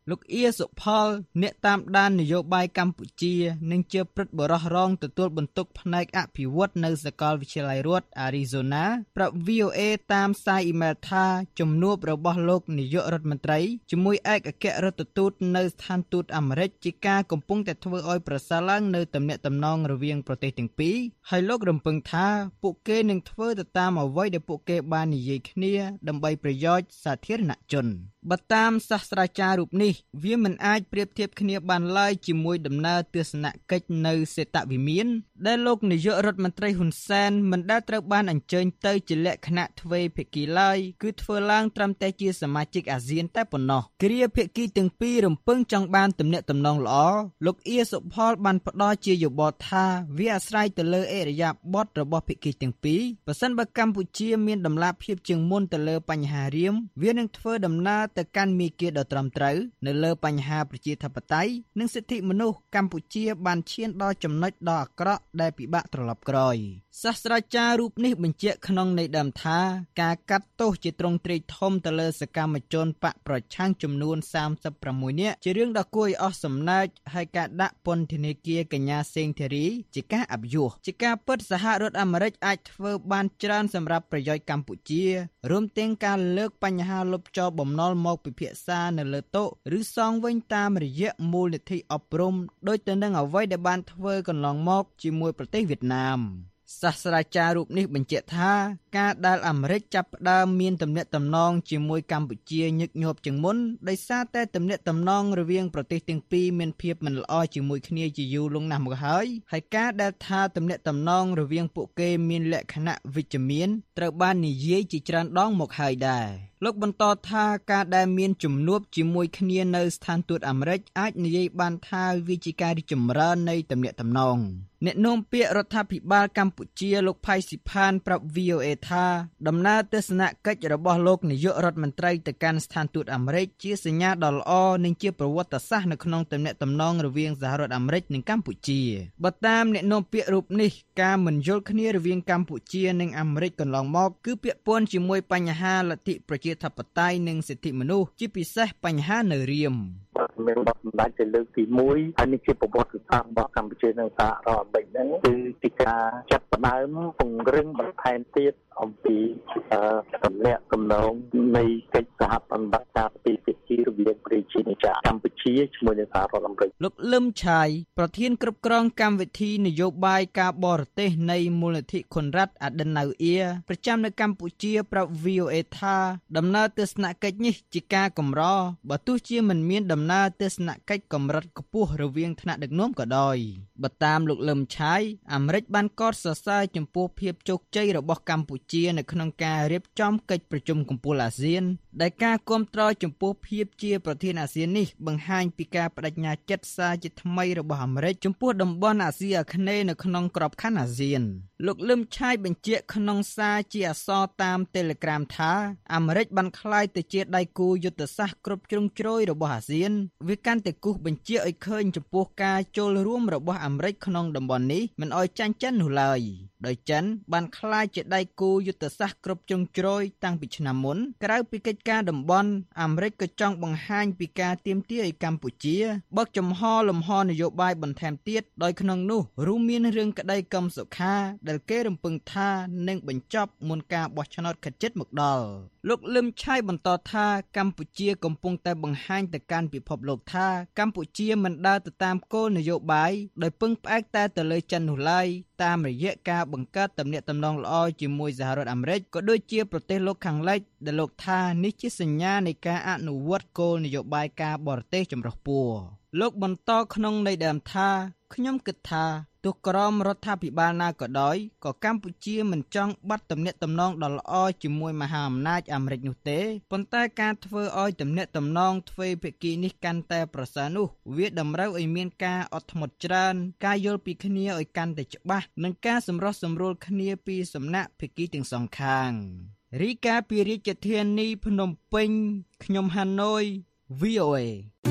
លោកអៀសុផលអ្នកតាមដាននយោបាយកម្ពុជានិងជាព្រឹទ្ធបរិះរងទទួលបន្ទុកផ្នែកអភិវឌ្ឍនៅសាកលវិទ្យាល័យរដ្ឋ Arizona ប្រាប់ V O A តាមសារអ៊ីមែលថាជំនួបរបស់លោកនាយករដ្ឋមន្ត្រីជាមួយឯកអគ្គរដ្ឋទូតនៅស្ថានទូតអាមេរិកជាការកំពុងតែធ្វើឲ្យប្រសើរឡើងនៅទំនាក់ទំនងរវាងប្រទេសទាំងពីរហើយលោករំពឹងថាពួកគេនឹងធ្វើទៅតាមអ្វីដែលពួកគេបាននិយាយគ្នាដើម្បីប្រយោជន៍សាធារណជនបើតាមសាស្ត្រាចារ្យរូបនេះវាមិនអាចប្រៀបធៀបគ្នាបានឡើយជាមួយដំណើរទស្សនកិច្ចនៅសេតវិមានដែលលោកនាយករដ្ឋមន្ត្រីហ៊ុនសែនមិនដែលត្រូវបានអញ្ជើញទៅជាលក្ខណៈទ្វេភាគីឡើយគឺធ្វើឡើងត្រឹមតែជាសមាជិកអាស៊ានតែប៉ុណ្ណោះគ្រាភាគីទាំងពីររំពឹងចង់បានទំនាក់ទំនងល្អលោកអៀសុផលបានផ្ដល់ជាយោបល់ថាវាអាស្រ័យទៅលើអរិយាប័ត្ររបស់ភាគីទាំងពីរបើសិនបើកម្ពុជាមានដំណាភៀបជាងមុនទៅលើបញ្ហារៀមវានឹងធ្វើដំណើរទៅកាន់មាគ៌ាដ៏ត្រឹមត្រូវនៅលើបញ្ហាប្រជាធិបតេយ្យនិងសិទ្ធិមនុស្សកម្ពុជាបានឈានដល់ចំណុចដ៏អាក្រក់ដែលពិបាកត្រឡប់ក្រោយសាស្ត្រាចារ្យរូបនេះបញ្ជាក់ក្នុងន័យដើមថាការកាត់ទោសជាទ្រង់ទ្រាយធំទៅលើសកម្មជនបកប្រឆាំងចំនួនសាមសិបប្រាំមួយនាក់ជារឿងដ៏គួរឲ្យអស់សំណើចហើយការដាក់ពន្ធនាគារកញ្ញាសេងធារីជាការអព្យុះជាការពិតសហរដ្ឋអាមេរិកអាចធ្វើបានច្រើនសម្រាប់ប្រយោជន៍កម្ពុជារួមទាំងការលើកបញ្ហាលុបចោលបំណុលមកពិភាក្សានៅលើតុឬសងវិញតាមរយៈមូលនិធិអប់រំដោយទៅនឹងអ្វីដែលបានធ្វើកន្លងមកជាមួយប្រទេសវៀតណាមសាស្ត្រាចារ្យរូបនេះបញ្ជាក់ថាការដែលអាមេរិកចាប់ផ្ដើមមានទំនាក់ទំនងជាមួយកម្ពុជាញឹកញាប់ជាងមុនដោយសារតែទំនាក់ទំនងរវាងប្រទេសទាំងពីរមានភាពមិនល្អជាមួយគ្នាជាយូរលង់ណាស់មកហើយហើយការដែលថាទំនាក់ទំនងរវាងពួកគេមានលក្ខណៈវិជ្ជមានត្រូវបាននិយាយជាច្រើនដងមកហើយដែរលោកបន្តថាការដែលមានជំនួបជាមួយគ្នានៅស្ថានទូតអាមេរិកអាចនិយាយបានថាវាជាការរីកចម្រើននៃទំនាក់ទំនងអ្នកនាំពាក្យរដ្ឋាភិបាលកម្ពុជាលោកផៃស៊ីផានប្រាប់ V O A ថាដំណើរទស្សនកិច្ចរបស់លោកនាយករដ្ឋមន្ត្រីទៅកាន់ស្ថានទូតអាមេរិកជាសញ្ញាដ៏ល្អនិងជាប្រវត្តិសាស្ត្រនៅក្នុងទំនាក់ទំនងរវាងសហរដ្ឋអាមេរិកនិងកម្ពុជាបើតាមអ្នកនាំពាក្យរូបនេះការមិនយល់គ្នារវាងកម្ពុជានិងអាមេរិកកន្លងមកគឺពាក់ព័ន្ធជាមួយបញ្ហាលទ្ធិប្រជាធិបតេយ្យនិងសិទ្ធិមនុស្សជាពិសេសបញ្ហានៅរៀមមានបទសម្ដេចទៅលើកទីមួយហើយនេះជាប្រវត្តិសាស្ត្ររបស់កម្ពុជានិងសហរដ្ឋអាមេរិកហ្នឹងគឺជាការចាប់ផ្ដើមពង្រឹងបន្ថែមទៀតអំពីទំនាក់ទំនងនៃកិច្ចសហប្រតិបត្តិការពីភាគីរវាងប្រជាជាតិកម្ពុជាជាមួយនឹងសហរដ្ឋអាមេរិកលោកលឹមឆាយប្រធានគ្រប់គ្រងកម្មវិធីនយោបាយការបរទេសនៃមូលនិធិខុនរ៉ាត់អាដិនណៅអៀប្រចាំនៅកម្ពុជាប្រាប់ V O A ថាដំណើរទស្សនកិច្ចនេះជាការកម្របើទោះជាមិនមានដំណើរទស្សនកិច្ចកម្រិតខ្ពស់រវាងថ្នាក់ដឹកនាំក៏ដោយបើតាមលោកលឹមឆាយអាមេរិកបានកោតសរសើរចំពោះភាពជោគជ័យរបស់កម្ពុជានៅក្នុងការរៀបចំកិច្ចប្រជុំកំពូលអាស៊ានដែលការគាំទ្រចំពោះភាពជាប្រធានអាស៊ាននេះបង្ហាញពីការបដិញ្ញាចិត្តសារជាថ្មីរបស់អាមេរិកចំពោះតំបន់អាស៊ីអាគ្នេយ៍នៅក្នុងក្របខ័ណ្ឌអាស៊ានលោកលឹមឆាយបញ្ជាក់ក្នុងសារជាអក្សរតាម Telegram ថាអាមេរិកបានក្លាយទៅជាដៃគូយុទ្ធសាស្ត្រគ្រប់ជ្រុងជ្រោយរបស់អាស៊ានវាកាន់តែគូសបញ្ជាក់ឲ្យឃើញចំពោះការចូលរួមរបស់អាមេរិកក្នុងតំបន់នេះមិនឲ្យចាញ់ចិននោះឡើយដោយចិនបានក្លាយជាដៃគូយុទ្ធសាស្ត្រគ្រប់ជ្រុងជ្រោយតាំងពីឆ្នាំមុនក្រៅពីកិច្ចការតំបន់អាមេរិកក៏ចង់បង្ហាញពីការទាមទារឲ្យកម្ពុជាបើកចំហលំហនយោបាយបន្ថែមទៀតដោយក្នុងនោះរួមមានរឿងក្តីកឹមសុខាដែលគេរំពឹងថានឹងបញ្ចប់មុនការបោះឆ្នោតខិតជិតមកដល់លោកលឹមឆៃបន្តថាកម្ពុជាកំពុងតែបង្ហាញទៅកាន់ពិភពលោកថាកម្ពុជាមិនដើរទៅតាមគោលនយោបាយដោយពឹងផ្អែកតែទៅលើចិននោះឡើយតាមរយៈការបង្កើតទំនាក់ទំនងល្អជាមួយសហរដ្ឋអាមេរិកក៏ដូចជាប្រទេសលោកខាងលិចដែលលោកថានេះជាសញ្ញានៃការអនុវត្តគោលនយោបាយការបរទេសចម្រុះពណ៌លោកបន្តក្នុងន័យដើមថាខ្ញុំគិតថាទោះក្រមរដ្ឋាភិបាលណាក៏ដោយក៏កម្ពុជាមិនចង់បាត់ទំនាក់ទំនងដ៏ល្អជាមួយមហាអំណាចអាមេរិកនោះទេប៉ុន្តែការធ្វើឲ្យទំនាក់ទំនងទ្វេភាគីនេះកាន់តែប្រសើរនោះវាតម្រូវឲ្យមានការអត់ធ្មត់ច្រើនការយល់ពីគ្នាឲ្យកាន់តែច្បាស់និងការសម្រុះសម្រួលគ្នាពីសំណាក់ភាគីទាំងសងខាងរីកាពីរាជធានីភ្នំពេញខ្ញុំហាណូយ V O A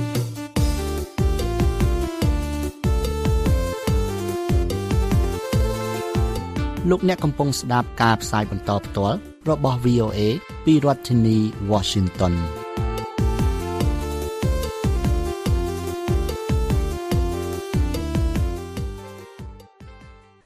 លោកអ្នកកំពុងស្ដាប់ការផ្សាយបន្តផ្ទាល់របស់ V O A ពីរដ្ឋធានី Washington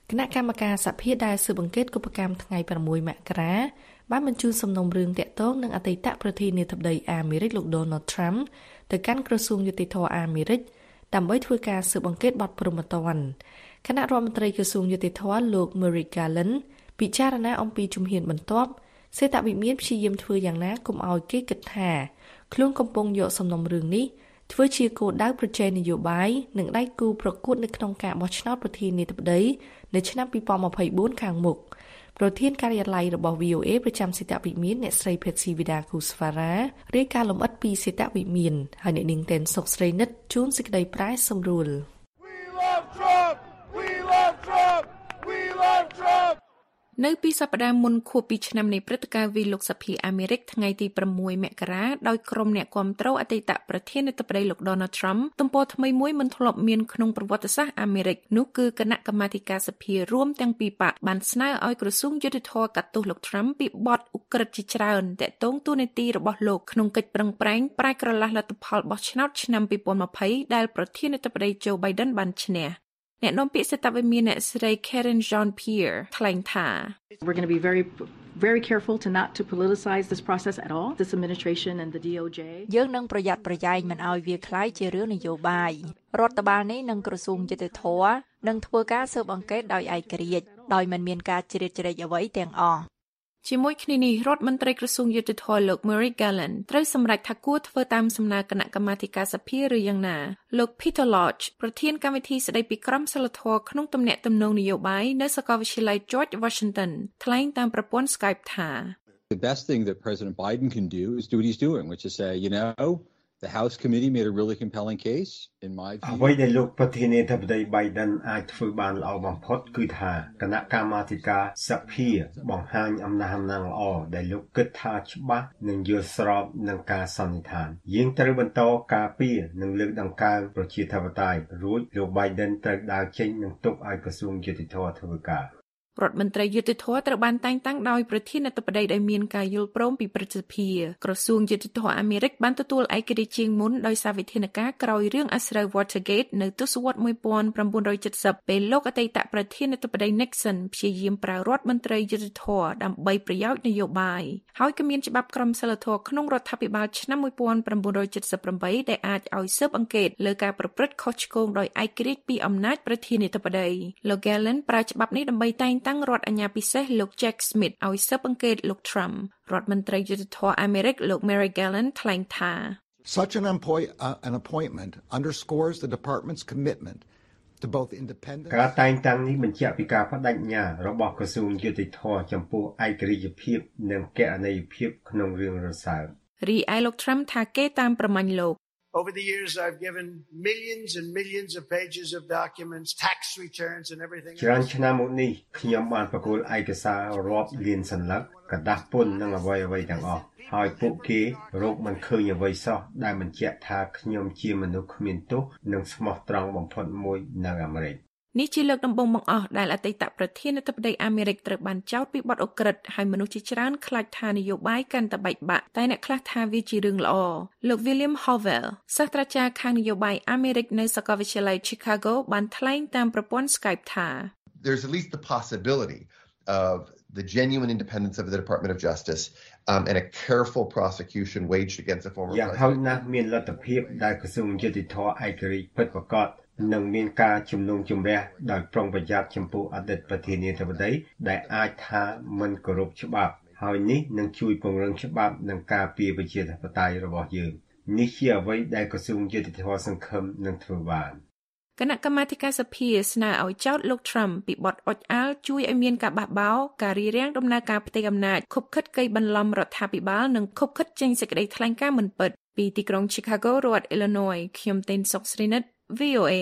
គណៈកម្មការសភាដែលស៊ើបអង្កេតគុបកម្មថ្ងៃប្រាំមួយមករាបានបញ្ជូនសំណុំរឿងតាក់ទងនឹងអតីតប្រធានាធិបតីអាមេរិកលោក Donald Trump ទៅកាន់ក្រសួងយុតិធម៌អាមេរិកដើម្បីធ្វើការស៊ើបអង្កេតបទព្រហ្មទណ្ឌគណៈរដ្ឋមន្ត្រីក្រសួងយុតិធម៌លោក Merrick Garland ពិចារណាអំពីជំហានបន្ទាប់សេតវិមានព្យាយាមធ្វើយ៉ាងណាកុំឲ្យគេគិតថាខ្លួនកំពុងយកសំណុំរឿងនេះធ្វើជាគោលដៅប្រជែងនយោបាយនិងដៃគូប្រកួតនៅក្នុងការបោះឆ្នោតប្រធានាធិបតីនៅឆ្នាំពីរពាន់ម្ភៃបួនខាងមុខប្រធានការិយាល័យរបស់ វី អូ អេ ប្រចាំសេតវិមានអ្នកស្រី Patsy Widakuswara រាយការណ៍លម្អិតពីសេតវិមានហើយអ្នកនាងតែនសុកស្រីនិតជួនសេចក្តីប្រែសម្រួល We love Trump! We love Trump! We love Trump! នៅពីសប្តាហ៍មុនខួបពីឆ្នាំនៃព្រឹត្តិការណ៍វិលុកសភាអាមេរិកថ្ងៃទីប្រាំមួយមករាដោយក្រុមអ្នកគាំទ្រអតីតប្រធានាធិបតីលោក Donald Trump ទំព័រថ្មីមួយមិនធ្លាប់មានក្នុងប្រវត្តិសាស្ត្រអាមេរិកនោះគឺគណៈកម្មាធិការសភារួមទាំងពីរបកបានស្នើឲ្យក្រសួងយុតិធម៌កាត់ទោសលោក Trump ពីបទឧក្រិដ្ឋជាច្រើនទាក់ទងតួនាទីរបស់លោកក្នុងកិច្ចប្រឹងប្រែងប្រែក្រឡាស់លទ្ធផលបោះឆ្នោតឆ្នាំពីរពាន់ម្ភៃដែលប្រធានាធិបតី Joe Biden បានឈ្នះអ្នកនាំពាក្យសេតវិមានអ្នកស្រី Karen Jean-Pierre ថ្លែងថា We're going to be very very careful to not to politicize this process at all this administration and the ดี โอ เจយើងនឹងប្រយ័ត្នប្រយែងមិនឲ្យវាคล้ายជារឿងនយោបាយរដ្ឋបាលនេះនិងក្រសួងយុតិធម៌នឹងធ្វើការស៊ើបអង្កេតដោយឯករាជ្យដោយមិនមានការជ្រៀតជ្រែកអ្វីទាំងអស់ជាមួយគ្នានេះរដ្ឋមន្ត្រីក្រសួងយុតិធម៌លោក Merrick Garland ត្រូវសម្រេចថាគួរធ្វើតាមសំណើគណៈកម្មាធិការសភាឬយ៉ាងណាលោក Peter Lodge ប្រធានកម្មវិធីស្តីពីក្រមសីលធម៌ក្នុងទំនាក់ទំនងនយោបាយនៅសាកលវិទ្យាល័យ George Washington ថ្លែងតាមប្រព័ន្ធ Skype ថា The best thing that President Biden can do is do what he's doing, which is say, you know, the House committee made a really compelling case in my view. អ្វីដែលលោកប្រធានាធិបតី Biden អាចធ្វើបានល្អបំផុតគឺថាគណៈកម្មាធិការសភាបង្ហាញអំណះអំណាងល្អដែលលោកគិតថាច្បាស់និងយល់ស្របនឹងការសន្និដ្ឋានយើងត្រូវបន្តការពារនិងលើកដង្កើងប្រជាធិបតេយ្យរួចលោក Biden ត្រូវដើរចេញនិងទុកឲ្យក្រសួងយុតិធម៌ធ្វើការរដ្ឋមន្ត្រីយុតិធម៌ត្រូវបានតែងតាំងដោយប្រធានាធិបតីដែលមានការយល់ព្រមពីព្រឹទ្ធសភាក្រសួងយុតិធម៌អាមេរិកបានទទួលឯករាជ្យជាងមុនដោយសារវិធានការក្រោយរឿងអាស្រូវ Watergate នៅទសវត្សរ៍nineteen seventyពេលលោកអតីតប្រធានាធិបតី Nixon ព្យាយាមប្រើរដ្ឋមន្ត្រីយុតិធម៌ដើម្បីប្រយោជន៍នយោបាយហើយក៏មានច្បាប់ក្រមសីលធម៌ក្នុងរដ្ឋាភិបាលឆ្នាំnineteen seventy-eightដែលអាចឲ្យស៊ើបអង្កេតលើការប្រព្រឹត្តខុសឆ្គងដោយឯករាជ្យពីអំណាចប្រធានាធិបតីលោក Garland ប្រើច្បាប់នេះដើម្បីតែងតាំងរដ្ឋអាជ្ញាពិសេសលោក Jack Smith ឲ្យស៊ើបអង្កេតលោក Trump រដ្ឋមន្ត្រីយុតិធម៌អាមេរិកលោក Merrick Garland ថ្លែងថា Such an, employ- uh, an appointment underscores the department's commitment to both independence ការតែងតាំងនេះបញ្ជាក់ពីការបដិញ្ញារបស់ក្រសួងយុតិធម៌ចំពោះឯករាជ្យភាពនិងគណនេយ្យភាពក្នុងរឿងរសើបរីឯលោក Trump ថាគេតាមប្រមាញ់លោក Over the years, I've given millions and millions of pages of documents, tax returns and everything. ច្រើនឆ្នាំមកនេះខ្ញុំបានប្រគល់ឯកសាររាប់លានសន្លឹកกระดาษពន្ធនិងអ្វីៗទាំងអស់ហើយពួកគេរកមិនឃើញអ្វីសោះដែលបញ្ជាក់ថាខ្ញុំជាមនុស្សគ្មានទោសនិងស្មោះត្រង់បំផុតមួយនៅអាមេរិកនេះជាលើកដំបូងបង្អស់ដែលអតីតប្រធានាធិបតីអាមេរិកត្រូវបានចោទពីបទឧក្រិដ្ឋហើយមនុស្សជាច្រើនខ្លាចថានយោបាយកាន់តែបែកបាក់តែអ្នកខ្លះថាវាជារឿងល្អលោក William Howell សាស្ត្រាចារ្យខាងនយោបាយអាមេរិកនៅសាកលវិទ្យាល័យ Chicago បានថ្លែងតាមប្រព័ន្ធ Skype ថា There's at least the possibility of the genuine independence of the Department of Justice um, and a careful prosecution waged against a former president. យ៉ាងហោចណាស់មានលទ្ធភាពដែលក្រសួងយុតិធម៌ឯករាជ្យពិតប្រាកដនឹងមានការជំនុំជម្រះដោយប្រុងប្រយ័ត្នចំពោះអតីតប្រធានាធិបតីដែលអាចថាមិនគោរពច្បាប់ហើយនេះនឹងជួយពង្រឹងច្បាប់និងការពារប្រជាធិបតេយ្យរបស់យើងនេះជាអ្វីដែលក្រសួងយុតិធម៌សង្ឃឹមនឹងធ្វើបានគណៈកម្មាធិការសភាស្នើឲ្យចោទលោក Trump ពីបទអុចអាលជួយឲ្យមានការបះបោរការរារាំងដំណើរការផ្ទៃអំណាចខុបខិតកេរបន្លំរដ្ឋាភិបាលនិងខុបខិតចេញសេចក្តីថ្លែងការណ៍មិនពិតពីទីក្រុង Chicago រដ្ឋ Illinois ខ្ញុំតេនសុកស្រីនិត វី អូ เอ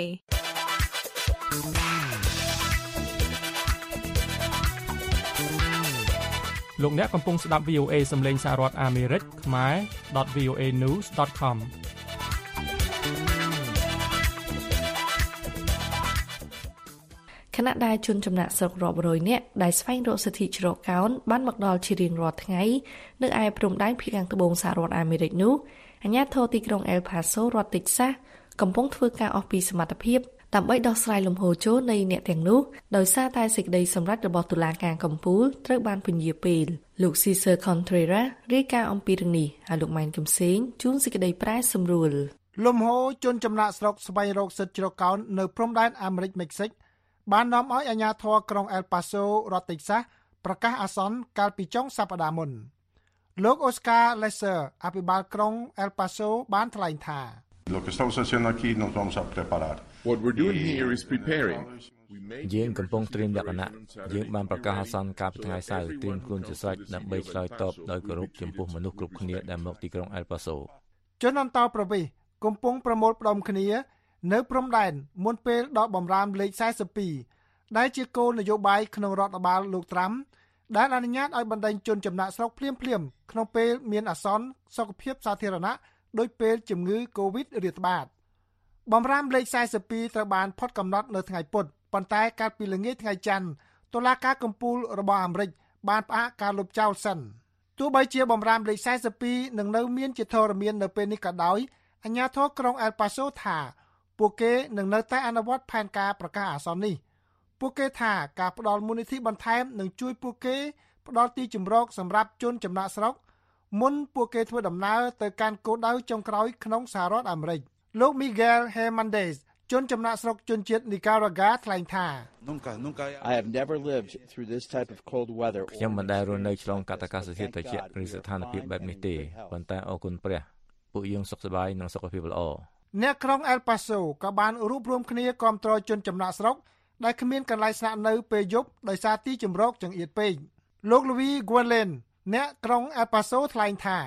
លោកអ្នកកំពុងស្ដាប់ វី អូ เอ សំឡេងសហរដ្ឋអាមេរិកខ្មែរ .វី អូ เอ news .com ខណៈដែលជនចំណាក់ស្រុករាប់រយនាក់ដែលស្វែងរកសិទ្ធិជ្រកកោនបានមកដល់ជារៀងរាល់ថ្ងៃនៅឯព្រំដែនភាគខាងត្បូងសហរដ្ឋអាមេរិកនោះអាជ្ញាធរទីក្រុង El Paso រដ្ឋ Texas កំពុងធ្វើការអស់ពីសមត្ថភាពដើម្បីដោះស្រាយលំហូរចូលនៃអ្នកទាំងនោះដោយសារតែសេចក្តីសម្រេចរបស់តុលាការកំពូលត្រូវបានពន្យាពេលលោក Cesar Contreras រាយការណ៍អំពីរឿងនេះហើយលោកម៉ែនកំសែងជួនសេចក្តីប្រែសម្រួលលំហូរជនចំណាក់ស្រុកស្វែងរកសិទ្ធិជ្រកកោននៅព្រំដែនអាមេរិកមិចស៊ិកបាននាំឲ្យអាជ្ញាធរក្រុង El Paso រដ្ឋ Texas ប្រកាសអាសន្នកាលពីចុងសប្តាហ៍មុនលោក Oscar Lesser អភិបាលក្រុង El Paso បានថ្លែងថា Lo que estamos haciendo aquí nos vamos a preparar. What we're doing here is preparing. យើងកំពុងត្រៀមលក្ខណៈយើងបានប្រកាសអាសន្នកាលពីថ្ងៃសៅរ៍ត្រៀមខ្លួនជាស្រេចដើម្បីឆ្លើយតបដោយគោរពចំពោះមនុស្សគ្រប់គ្នាដែលមកទីក្រុង El Paso ជនអន្តោប្រវេសន៍កំពុងប្រមូលផ្ដុំគ្នានៅព្រំដែនមុនពេលដកបំរាមលេខสี่สิบtwoដែលជាគោលនយោបាយក្នុងរដ្ឋបាលលោកត្រាំដែលអនុញ្ញាតឲ្យបណ្ដេញជនចំណាក់ស្រុកភ្លាមៗក្នុងពេលមានអាសន្នសុខភាពសាធារណៈដោយពេលជំងឺ COVID រាតត្បាតបំរាមលេខสี่สิบtwoត្រូវបានផុតកំណត់នៅថ្ងៃពុធប៉ុន្តែកាលពីល្ងាចថ្ងៃច័ន្ទតុលាការកំពូលរបស់អាមេរិកបានផ្អាកការលុបចោលសិនទោះបីជាបំរាមលេខสี่สิบtwoនឹងនៅមានជាធរមាននៅពេលនេះក៏ដោយអាជ្ញាធរក្រុង El Paso ថាពួកគេនឹងនៅតែអនុវត្តផែនការប្រកាសអាសន្ននេះពួកគេថាការផ្ដល់មូលនិធិបន្ថែមនឹងជួយពួកគេផ្ដល់ទីជម្រកសម្រាប់ជនចំណាក់ស្រុកមុនពួកគេធ្វើដំណើរទៅកាន់គោលដៅចុងក្រោយក្នុងសហរដ្ឋអាមេរិកលោក Miguel Hernandez ជនចំណាក់ស្រុកជនជាតិ Nicaragua ថ្លែងថា I have never lived through this type of cold weather ខ្ញុំមិនដែលរស់នៅឆ្លងកាត់អាកាសធាតុត្រជាក់ឬស្ថានភាពបែបនេះទេប៉ុន្តែអរគុណព្រះពួកយើងសុខសប្បាយនិងសុខភាពល្អអ្នកក្រុង El Paso ក៏បានរួបរวมគ្នាគាំទ្រជនចំណាក់ស្រុកដែលគ្មានកន្លែងស្នាក់នៅពេលយប់ដោយសារទីជម្រកចង្អៀតពេកលោក Louis Guillen អ្នកក្រុង El Paso ថ្លែងថា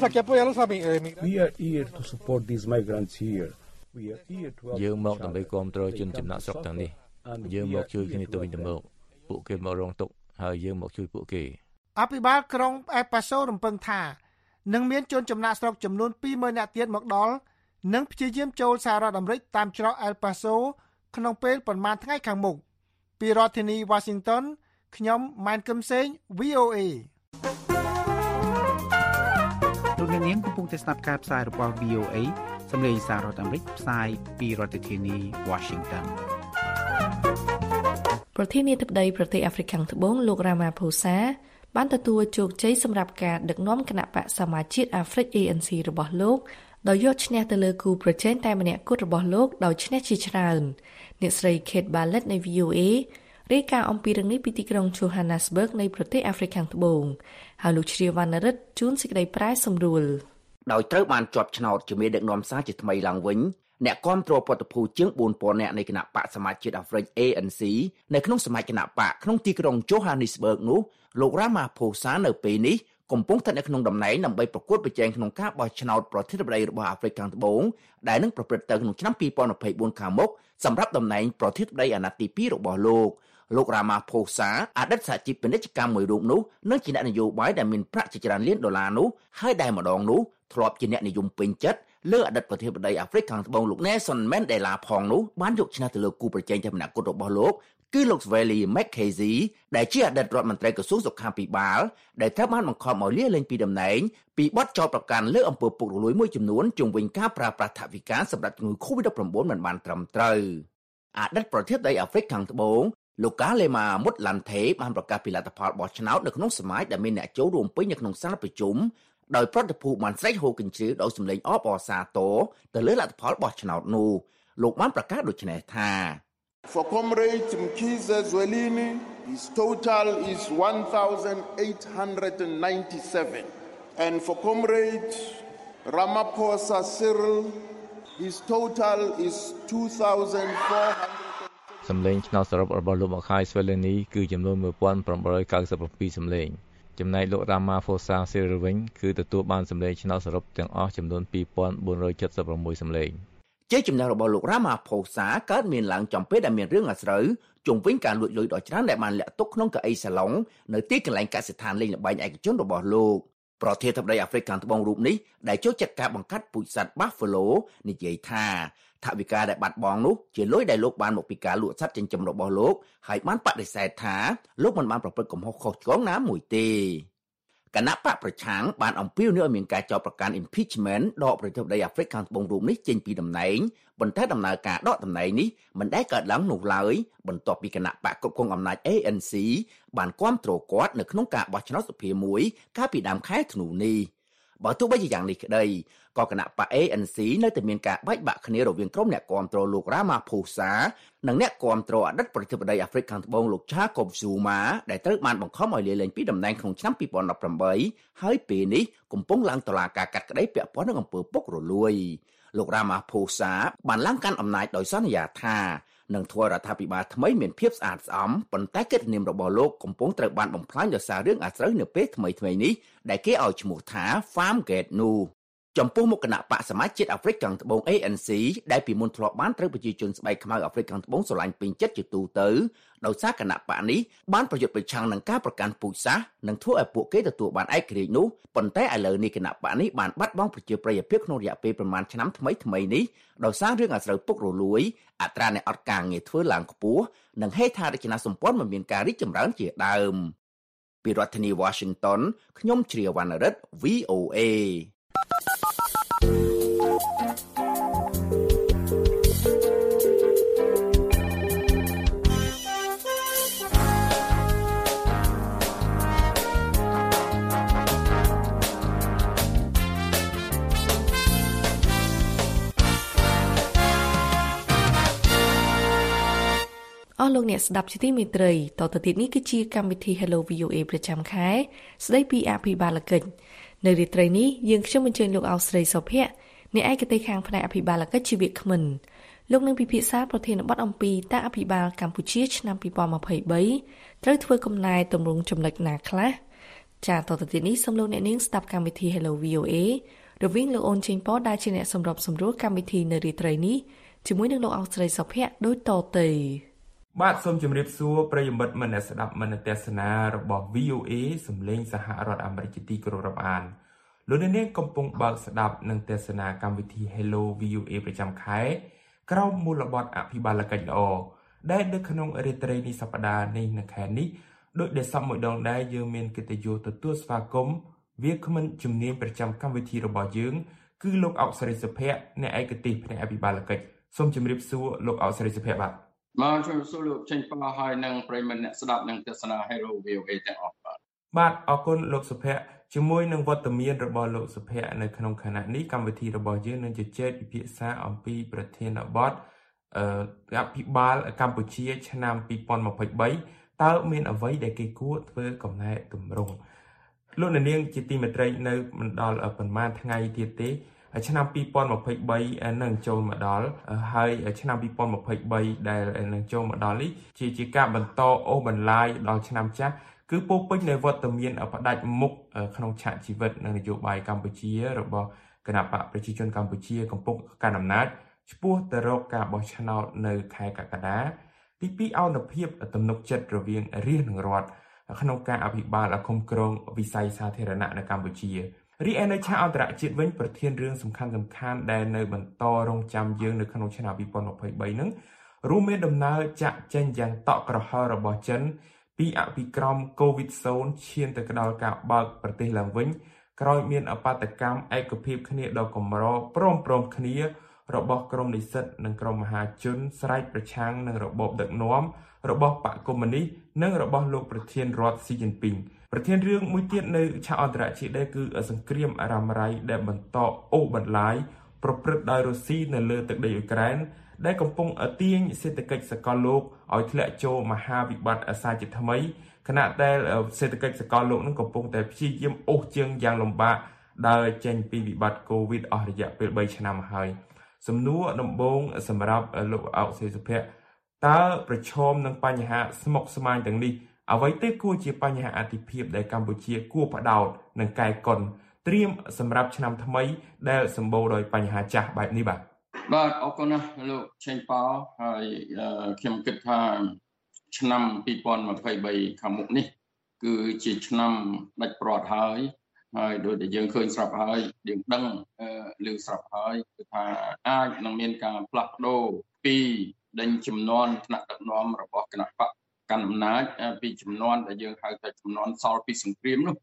We are here to support these migrants here. We are here to យើងមកដើម្បីគាំទ្រជនចំណាក់ស្រុកទាំងនេះយើងមកជួយគ្នាទៅវិញទៅមកពួកគេមករងទុក្ខហើយយើងមកជួយពួកគេអភិបាលក្រុង El Paso រំពឹងថានឹងមានជនចំណាក់ស្រុកចំនួនtwoម៉ឺននាក់ទៀតមកដល់និងព្យាយាមចូលសហរដ្ឋអាមេរិកតាមច្រក El Paso ក្នុងពេលប្រមាណថ្ងៃខាងមុខពីរដ្ឋធានី Washington ខ្ញុំម៉ែនកឹមសេង V O A លោកអ្នកនាងកំពុងតែស្ដាប់ការផ្សាយរបស់ V O A សម្លេងសាររដ្ឋអាមេរិកផ្សាយពីរដ្ឋធានី Washington ប្រធានាធិបតីប្រទេសអាហ្វ្រិកខាងត្បូងលោក Ramaphosa បានទទួលជោគជ័យសម្រាប់ការដឹកនាំគណៈបកសមាជជាតិអាហ្វ្រិក A N C របស់លោកដោយយកឈ្នះទៅលើគូប្រជែងតែម្នាក់គត់របស់លោកដោយឈ្នះជាច្រើនអ្នកស្រី Kate Bartlett នៃ V O A រាយការណ៍អំពីរឿងនេះពីទីក្រុង Johannesburg នៃប្រទេសអាហ្វ្រិកខាងត្បូងហើយលោកជ្រាវវណ្ណរិទ្ធជួនសេចក្តីប្រែសម្រួលដោយត្រូវបានជាប់ឆ្នោតជាមេដឹកនាំសារជាថ្មីឡើងវិញអ្នកគាំទ្រពតភូជាងfour thousandនាក់នៃគណៈបកសមាជិកអាហ្វ្រិក A N C នៅក្នុងសមាជគណៈបកក្នុងទីក្រុង Johannesburg នោះលោក Ramaphosa នៅពេលនេះកំពុងស្ថិតនៅក្នុងតំណែងដើម្បីប្រកួតប្រជែងក្នុងការបោះឆ្នោតប្រធានាធិបតីរបស់អាហ្វ្រិកខាងត្បូងដែលនឹងប្រព្រឹត្តទៅក្នុងឆ្នាំtwenty twenty-fourខាងមុខសម្រាប់តំណែងប្រធានាធិបតីអាណត្តិទីtwoរបស់លោកលោក Ramaphosa អតីតសហជីពពាណិជ្ជកម្មមួយរូបនោះនឹងជាអ្នកនយោបាយដែលមានប្រាក់ជាច្រើនលានដុល្លារនោះហើយដែលម្ដងនោះធ្លាប់ជាអ្នកនិយមពេញចិត្តលើអតីតប្រធានាធិបតីអាហ្វ្រិកខាងត្បូងលោក Nelson Mandela ផងនោះបានយកឈ្នះទៅលើគូប្រជែងតែម្នាក់គត់របស់លោកគឺលោក Zweli Mkhize ដែលជាអតីតរដ្ឋមន្ត្រីក្រសួងសុខាភិបាលដែលត្រូវបានបង្ខំឲ្យលាលែងពីតំណែងពីបទចោទប្រកាន់លើអំពើពុករលួយមួយចំនួនជុំវិញការប្រើប្រាស់ថវិកាសម្រាប់ជំងឺ COVID nineteen មិនបានត្រឹមត្រូវអតីតប្រធានាធិបតីអាហ្វ្រិកខាងត្បូងលោក Kgalema Motlanthe បានប្រកាសពីលទ្ធផលបោះឆ្នោតនៅក្នុងសមាជដែលមានអ្នកចូលរួមពេញនៅក្នុងសាលប្រជុំដោយប្រតិភូបានស្រែកហូកញ្ជ្រៀវដោយសម្លេងអបអរសាទរទៅលើលទ្ធផលបោះឆ្នោតនោះលោកបានប្រកាសដូចនេះថា For Comrade Mkhize Zwelini, his total is one thousand eight hundred ninety-seven. And for Comrade Ramaphosa Cyril, his total is two thousand four hundred. សម្លេងឆ្នោតសរុបរបស់លោក Mkhize Zwelini គឺចំនួនone thousand eight hundred ninety-seven សម្លេងចំណែកលោក Ramaphosa Cyril វិញគឺទទួលបានសម្លេងឆ្នោតសរុបទាំងអស់ចំនួនtwo thousand four hundred seventy-six សម្លេងជ័យជំនះរបស់លោក Ramaphosa កើតមានឡើងចំពេលដែលមានរឿងអាស្រូវជុំវិញការលួចលុយដ៏ច្រើនដែលបានលាក់ទុកក្នុងកៅអីសាឡុងនៅទីកន្លែងកសិដ្ឋានលេងល្បែងឯកជនរបស់លោកប្រធានាធិបតីអាហ្វ្រិកខាងត្បូងរូបនេះដែលចូលចាត់ការបង្កាត់ពូជសត្វ Buffalo និយាយថាថវិកាដែលបាត់បង់នោះជាលុយដែលលោកបានមកពីការលក់សត្វចិញ្ចឹមរបស់លោកហើយបានបដិសេធថាលោកមិនបានប្រព្រឹត្តកំហុសខុសឆ្គងណាមួយទេគណៈបកប្រឆាំងបានអំពាវនាវឲ្យមានការចោទប្រកាន់ impeachment ដកប្រធានាធិបតីអាហ្វ្រិកខាងត្បូងរូបនេះចេញពីតំណែងប៉ុន្តែដំណើរការដកតំណែងនេះមិនដែលកើតឡើងនោះឡើយបន្ទាប់ពីគណៈបកគ្រប់គ្រងអំណាច A N C បានគាំទ្រគាត់នៅក្នុងការបោះឆ្នោតសភាមួយកាលពីដើមខែធ្នូនេះបើទោះបីជាយ៉ាងនេះក្តីក៏គណៈបក A N C នៅតែមានការបែកបាក់គ្នារវាងក្រុមអ្នកគាំទ្រលោក Ramaphosa និងអ្នកគាំទ្រអតីតប្រធានាធិបតីអាហ្វ្រិកខាងត្បូងលោក Jacob Zuma ដែលត្រូវបានបង្ខំឲ្យលាលែងពីតំណែងក្នុងឆ្នាំពីរពាន់ដប់ប្រាំបីហើយពេលនេះកំពុងឡើងតុលាការកាត់ក្តីពាក់ព័ន្ធនឹងអំពើពុករលួយលោក Ramaphosa បានឡើងកាន់អំណាចដោយសន្យាថានឹងធ្វើរដ្ឋាភិបាលថ្មីមានភាពស្អាតស្អំប៉ុន្តែកិត្តិនាមរបស់លោកកំពុងត្រូវបានបំផ្លាញដោយសាររឿងអាស្រូវនៅពេលថ្មីៗនេះដែលគេឲ្យឈ្មោះថា Farmgate នោះចំពោះមុខគណៈបកសមាជិកអាហ្វ្រិកខាងត្បូង A N C ដែលពីមុនធ្លាប់បានត្រូវប្រជាជនស្បែកខ្មៅអាហ្វ្រិកខាងត្បូងស្រឡាញ់ពេញចិត្តជាទូទៅដោយសារគណៈបកនេះបានប្រយុទ្ធប្រឆាំងនឹងការប្រកាន់ពូជសាសន៍និងធ្វើឲ្យពួកគេទទួលបានឯករាជ្យនោះប៉ុន្តែឥឡូវនេះគណៈបកនេះបានបាត់បង់ប្រជាប្រិយភាពក្នុងរយៈពេលប្រមាណឆ្នាំថ្មីថ្មីនេះដោយសាររឿងអាស្រូវពុករលួយអត្រាអ្នកអត់ការងារធ្វើឡើងខ្ពស់និងហេដ្ឋារចនាសម្ព័ន្ធមិនមានការរីកចម្រើនជាដើមពីរដ្ឋធានី Washington ខ្ញុំជ្រាវវណ្ណរិទ្ធ V O A អស់លោកអ្នកស្ដាប់ជាទីមេត្រីតទៅទៀតនេះគឺជាកម្មវិធី Hello V O A ប្រចាំខែស្ដីពីអភិបាលកិច្ចនៅរាត្រីនេះយើងខ្ញុំអញ្ជើញលោកអោស្រីសុភ័ក្រអ្នកឯកទេសខាងផ្នែកអភិបាលកិច្ចជីវៈក្មិនលោកនឹងពិភាក្សាប្រធានបទអំពីតើអភិបាលកម្ពុជាឆ្នាំពីរពាន់ម្ភៃបីត្រូវធ្វើកំណែទម្រង់ចំណុចណាខ្លះចាតទៅទៀតនេះសូមលោកអ្នកនាងស្ដាប់កម្មវិធី Hello V O A រវាងលោកអូនចេញប៉ដែលជាអ្នកសម្របសម្រួលកម្មវិធីនៅរាត្រីនេះជាមួយនឹងលោកអោស្រីសុភ័ក្រដូចតទៅបាទសូមជម្រាបសួរប្រិយមិត្តមនស្ដាប់មនទស្សនារបស់ V O A សំឡេងសហរដ្ឋអាមេរិកទីគោរពរាប់អានលោកអ្នកនាងកំពុងបើកស្ដាប់និងទស្សនាកម្មវិធី Hello V O A ប្រចាំខែក្រោមមូលបទអភិបាលកិច្ចល្អដែលនៅក្នុងរាត្រីនេះសប្តាហ៍នេះនៅខែនេះដោយដែលសពមួយដងដែរយើងមានកិត្តិយសទទួលស្វាគមន៍វាគ្មិនជំនាញប្រចាំកម្មវិធីរបស់យើងគឺលោកអោកស្រីសុភ័ក្រអ្នកឯកទេសផ្នែកអភិបាលកិច្ចសូមជម្រាបសួរលោកអោកស្រីសុភ័ក្របាទបាទជំរាបសួរលោកចេញប៉ាហើយនឹងប្រិយមិត្តអ្នកស្ដាប់និងទស្សនា Hello V O A ទាំងអស់បាទបាទអរគុណលោកសុភ័ក្រជាមួយនឹងវត្តមានរបស់លោកសុភ័ក្រនៅក្នុងខណៈនេះកម្មវិធីរបស់យើងនឹងជជែកពិភាក្សាអំពីប្រធានបទអឺអភិបាលកម្ពុជាឆ្នាំពីរពាន់ម្ភៃបីតើមានអ្វីដែលគេគួរធ្វើកំណែទម្រង់លោកនាងជាទីមេត្រីនៅមិនដល់ប្រហែលថ្ងៃទៀតទេឆ្នាំពីរពាន់ម្ភៃបីនឹងចូលមកដល់ហើយឆ្នាំពីរពាន់ម្ភៃបីដែលនឹងចូលមកដល់នេះជាជាការបន្តអូសបន្លាយដល់ឆ្នាំចាស់គឺពោពេញនៃវត្តមានផ្ដាច់មុខក្នុងឆាកជីវិតនិងនយោបាយកម្ពុជារបស់គណបកប្រជាជនកម្ពុជាកំពុងកាន់អំណាចឆ្ពោះទៅរកការបោះឆ្នោតនៅខែកក្កដាទីពីរអនុភាពទំនុកចិត្តរវាងរាជនិងរដ្ឋក្នុងការអភិបាលគុំក្រងវិស័យសាធារណៈនៅកម្ពុជារីឯនៅឆាកអន្តរជាតិវិញប្រធានរឿងសំខាន់សំខាន់ដែលនៅបន្តរងចាំយើងនៅក្នុងឆ្នាំពីរពាន់ម្ភៃបីហ្នឹងរួមមានដំណើរចាក់ចេញយ៉ាងតក់ក្រហល់របស់ចិនពីអភិក្រម COVID ឈានទៅដល់ការបើកប្រទេសឡើងវិញក្រោយមានអបាតកម្មឯកភាពគ្នាដ៏កម្រព្រមព្រមគ្នារបស់ក្រមនិស្សិតនិងក្រមមហាជនស្រែកប្រឆាំងនឹងរបបដឹកនាំរបស់បកកុម្មុយនីសនិងរបស់លោកប្រធានរដ្ឋស៊ីជីនពីងប្រធានរឿងមួយទៀតនៅឆាកអន្តរជាតិដែរគឺសង្គ្រាមអារ៉ាំរ៉ៃដែលបន្តអូសបន្លាយប្រព្រឹត្តដោយរុស្ស៊ីនៅលើទឹកដីអ៊ុយក្រែនដែលកំពុងទាញសេដ្ឋកិច្ចសកលលោកឲ្យធ្លាក់ចូលមហាវិបត្តិអាសាជាថ្មីខណៈដែលសេដ្ឋកិច្ចសកលលោកនឹងកំពុងតែព្យាយាមអូសជើងយ៉ាងលំបាកដើរចេញពីវិបត្តិ COVID អស់រយៈពេលបីឆ្នាំហើយសំណួរដំបូងសម្រាប់លោកអោកសេសុភ័ក្រតើប្រឈមនឹងបញ្ហាស្មុគស្មាញទាំងនេះអ្វីទៅគួរជាបញ្ហាអតិភិបដែលកម្ពុជាគួរផ្ដោតនិងកែកុនត្រៀមសម្រាប់ឆ្នាំថ្មីដែលសម្បូរដោយបញ្ហាចាស់បែបនេះបាទបាទអរគុណណាស់លោកឆេងប៉ោហើយខ្ញុំគិតថាឆ្នាំពីរពាន់ម្ភៃបីខាងមុខនេះគឺជាឆ្នាំដាច់ព្រាត់ហើយហើយដោយតែយើងឃើញស្រាប់ហើយយើងដឹងឮស្រាប់ហើយគឺថាអាចនឹងមានការផ្លាស់ប្ដូរពីដេញចំនួនថ្នាក់ដឹកនាំរបស់គណៈបកកណ្ដាលអំណាចពីចំនួនដែលយើងហៅថាចំនួនសល់ពីសង្គ្រាមនោះ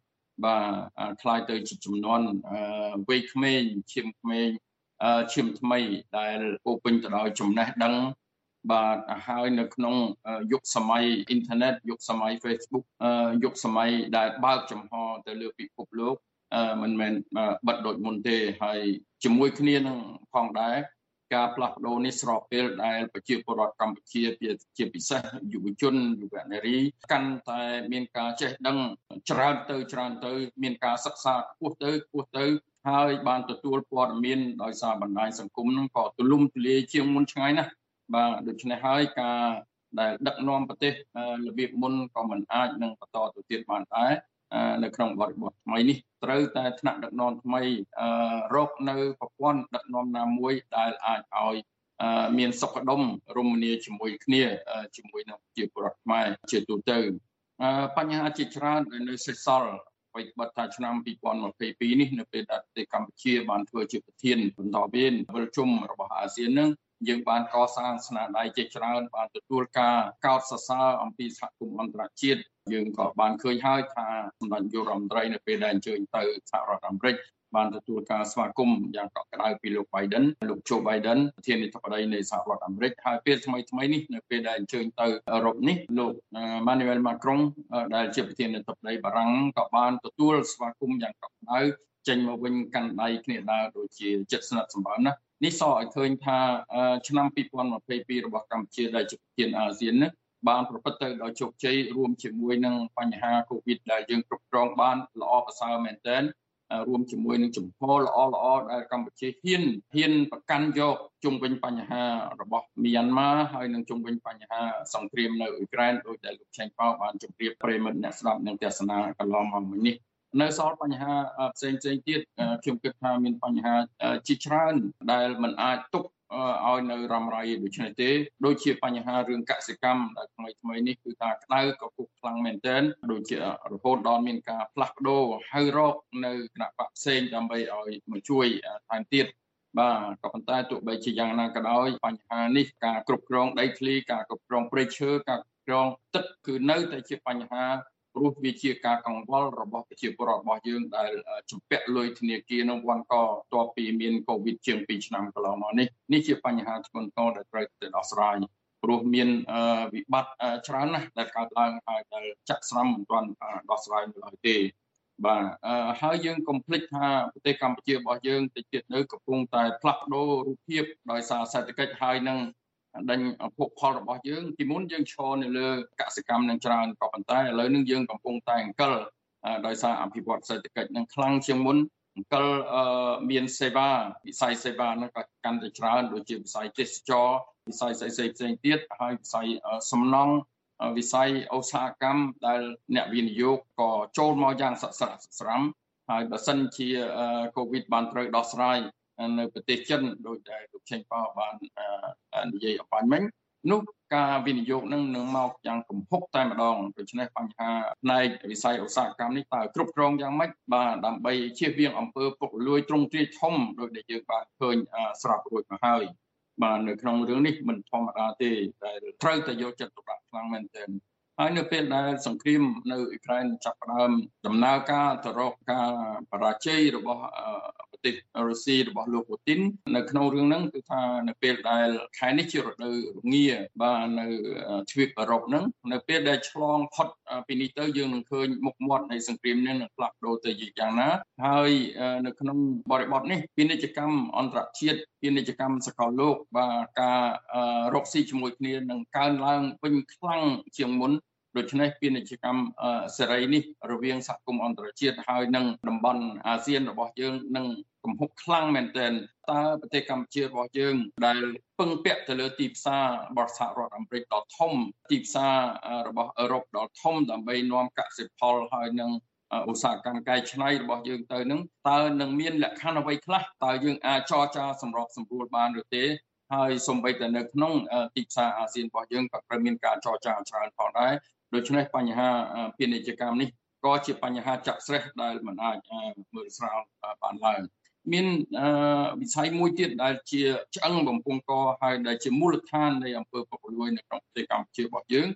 បាទคล้ายទៅជាចំនួនវ័យក្មេងឈាមក្មេងឈាមថ្មីដែលពោពេញទៅដោយចំណេះដឹងបាទហើយនៅក្នុងយុគសម័យអ៊ីនធឺណិតយុគសម័យ Facebook យុគសម័យដែលបើកចំហទៅលើពិភពលោកមិនមែនបិទដូចមុនទេហើយជាមួយគ្នានឹងផងដែរការផ្លាស់ប្ដូរនេះស្របពេលដែលប្រជាពលរដ្ឋកម្ពុជាជាពិសេសយុវជនយុវនារីកាន់តែមានការចេះដឹងច្រើនទៅច្រើនទៅមានការសិក្សាខ្ពស់ទៅខ្ពស់ទៅហើយបានទទួលព័ត៌មានដោយសារបណ្ដាញសង្គមនឹងក៏ទូលំទូលាយជាងមុនឆ្ងាយណាស់បាទដូច្នេះហើយការដែលដឹកនាំប្រទេសរបៀបមុនក៏មិនអាចនឹងបន្តទៅទៀតបានដែរនៅក្នុងបរិបទថ្មីនេះត្រូវតែថ្នាក់ដឹកនាំថ្មីរកនៅប្រព័ន្ធដឹកនាំណាមួយដែលអាចឲ្យមានសុខដុមរមនាជាមួយគ្នាជាមួយនឹងប្រជាពលរដ្ឋខ្មែរជាទូទៅបញ្ហាជាច្រើនដែលនៅសេសសល់អ្វីបាត់ថាឆ្នាំពីរពាន់ម្ភៃពីរនេះនៅពេលដែលប្រទេសកម្ពុជាបានធ្វើជាប្រធានបន្តវេនវិលជុំរបស់អាស៊ាននឹងយើងបានកសាងស្នាដៃជាច្រើនបានទទួលការកោតសរសើរអំពីសហគមន៍អន្តរជាតិយើងក៏បានឃើញហើយថាសម្ដេចនាយករដ្ឋមន្ត្រីនៅពេលដែលអញ្ជើញទៅសហរដ្ឋអាមេរិកបានទទួលការស្វាគមន៍យ៉ាងកក់ក្ដៅពីលោក Biden លោក Joe Biden ប្រធានាធិបតីនៃសហរដ្ឋអាមេរិកហើយពេលថ្មីថ្មីនេះនៅពេលដែលអញ្ជើញទៅអឺរ៉ុបនេះលោក Emmanuel Macron ដែលជាប្រធានាធិបតីបារាំងក៏បានទទួលស្វាគមន៍យ៉ាងកក់ក្ដៅចេញមកវិញកាន់ដៃគ្នាដើរដូចជាជិតស្និទ្ធសម្បើមណាស់នេះសឲ្យឃើញថាឆ្នាំពីរពាន់ម្ភៃពីររបស់កម្ពុជាដែលជាប្រធានអាស៊ាននេះបានប្រព្រឹត្តទៅដោយជោគជ័យរួមជាមួយនឹងបញ្ហា COVID ដែលយើងគ្រប់គ្រងបានល្អប្រសើរមែនទែនរួមជាមួយនឹងចំហល្អល្អដែលកម្ពុជាហ៊ានហ៊ានប្រកាន់យកជុំវិញបញ្ហារបស់មីយ៉ាន់ម៉ាហើយនឹងជុំវិញបញ្ហាសង្គ្រាមនៅអ៊ុយក្រែនដោយដែលលោកឆេងប៉ោបានជម្រាបប្រិមិត្តអ្នកស្ដាប់នឹងទស្សនាកន្លងមកនេះនៅសល់បញ្ហាផ្សេងផ្សេងទៀតខ្ញុំគិតថាមានបញ្ហាជាច្រើនដែលមិនអាចទុកឲ្យនៅរ៉ាំរ៉ៃដូច្នេះទេដូចជាបញ្ហារឿងកសិកម្មដែលថ្មីថ្មីនេះគឺថាក្តៅក៏ពុកខ្លាំងមែនទែនដូចជារហូតដល់មានការផ្លាស់ប្ដូរហៅរកនៅគណៈបកផ្សេងដើម្បីឲ្យមកជួយថែមទៀតបាទក៏ប៉ុន្តែទោះបីជាយ៉ាងណាក៏ដោយបញ្ហានេះការគ្រប់គ្រងដីធ្លីការគ្រប់គ្រងព្រៃឈើការគ្រប់គ្រងទឹកគឺនៅតែជាបញ្ហាព្រោះវាជាការកង្វល់របស់ប្រជាពលរដ្ឋរបស់យើងដែលជំពាក់លុយធនាគារនៅវ៉ាន់កបន្ទាប់ពីមានកូវីដជាងពីរឆ្នាំកន្លងមកនេះនេះជាបញ្ហាធ្ងន់ធ្ងរដែលត្រូវតែដោះស្រាយព្រោះមានវិបត្តិច្រើនណាស់ដែលកើតឡើងហើយដែលចាក់ស្រាំមិនទាន់ដោះស្រាយនៅឡើយទេបាទហើយយើងកុំភ្លេចថាប្រទេសកម្ពុជារបស់យើងតិចទៀតនៅកំពុងតែផ្លាស់ប្ដូររូបភាពដោយសារសេដ្ឋកិច្ចហើយនឹងដេញភោគផលរបស់យើងពីមុនយើងឈរនៅលើកសិកម្មនឹងច្រើនក៏ប៉ុន្តែឥឡូវនេះយើងកំពុងតែអង្គិលដោយសារអភិវឌ្ឍសេដ្ឋកិច្ចនឹងខ្លាំងជាងមុនអង្គិលមានសេវាវិស័យសេវានឹងក៏កាន់តែច្រើនដូចជាវិស័យទេសចរវិស័យផ្សេងផ្សេងទៀតហើយវិស័យសំណង់វិស័យឧស្សាហកម្មដែលអ្នកវិនិយោគក៏ចូលមកយ៉ាងសស្រាក់ស្រាំហើយបើសិនជាកូវីដបានត្រូវដោះស្រាយនៅប្រទេសចិនដោយដែលលោកឆេងប៉ោបាននិយាយអំបញ្ញមិញនោះការវិនិយោគនឹងនឹងមកយ៉ាងគំហុកតែម្ដងដូច្នេះបញ្ហាផ្នែកវិស័យឧស្សាហកម្មនេះតើគ្រប់គ្រងយ៉ាងម៉េចបាទដើម្បីជៀសវាងអំពើពុករលួយទ្រង់ទ្រាយធំដោយដែលយើងបានឃើញស្រាប់រួចមកហើយបាទនៅក្នុងរឿងនេះមិនធម្មតាទេដែលត្រូវតែយកចិត្តទុកដាក់ខ្លាំងមែនទែនហើយនៅពេលដែលសង្គ្រាមនៅអ៊ុយក្រែនចាប់ផ្ដើមដំណើរការទៅរកការបរាជ័យរបស់ប្រទេសរុស្ស៊ីរបស់លោកពូទីននៅក្នុងរឿងហ្នឹងគឺថានៅពេលដែលខែនេះជារដូវរងាបាទនៅទ្វីបអឺរ៉ុបហ្នឹងនៅពេលដែលឆ្លងផុតពីនេះទៅយើងនឹងឃើញមុខមាត់នៃសង្គ្រាមនេះនឹងផ្លាស់ប្ដូរទៅយ៉ាងណាហើយនៅក្នុងបរិបទនេះពាណិជ្ជកម្មអន្តរជាតិពាណិជ្ជកម្មសកលលោកបាទការរកស៊ីជាមួយគ្នានឹងកើនឡើងវិញខ្លាំងជាងមុនដូច្នេះពាណិជ្ជកម្មសេរីនេះរវាងសហគមន៍អន្តរជាតិហើយនិងតំបន់អាស៊ានរបស់យើងនឹងកំហុកខ្លាំងមែនទែនតើប្រទេសកម្ពុជារបស់យើងដែលពឹងពាក់ទៅលើទីផ្សាររបស់សហរដ្ឋអាមេរិកដ៏ធំទីផ្សាររបស់អឺរ៉ុបដ៏ធំដើម្បីនាំកសិផលហើយនិងឧស្សាហកម្មកែច្នៃរបស់យើងទៅនឹងតើនឹងមានលក្ខខណ្ឌអ្វីខ្លះតើយើងអាចចរចាសម្របសម្រួលបានឬទេហើយសូម្បីតែនៅក្នុងទីផ្សារអាស៊ានរបស់យើងក៏ត្រូវមានការចរចាច្រើនផងដែរដូច្នេះបញ្ហាពាណិជ្ជកម្មនេះក៏ជាបញ្ហាចាក់ស្រេះដែលមិនអាចមើលស្រាលបានឡើយមានវិស័យមួយទៀតដែលជាឆ្អឹងបំពង់កហើយដែលជាមូលដ្ឋាននៃអំពើពុករលួយនៅក្នុងប្រទេសកម្ពុជារបស់យើង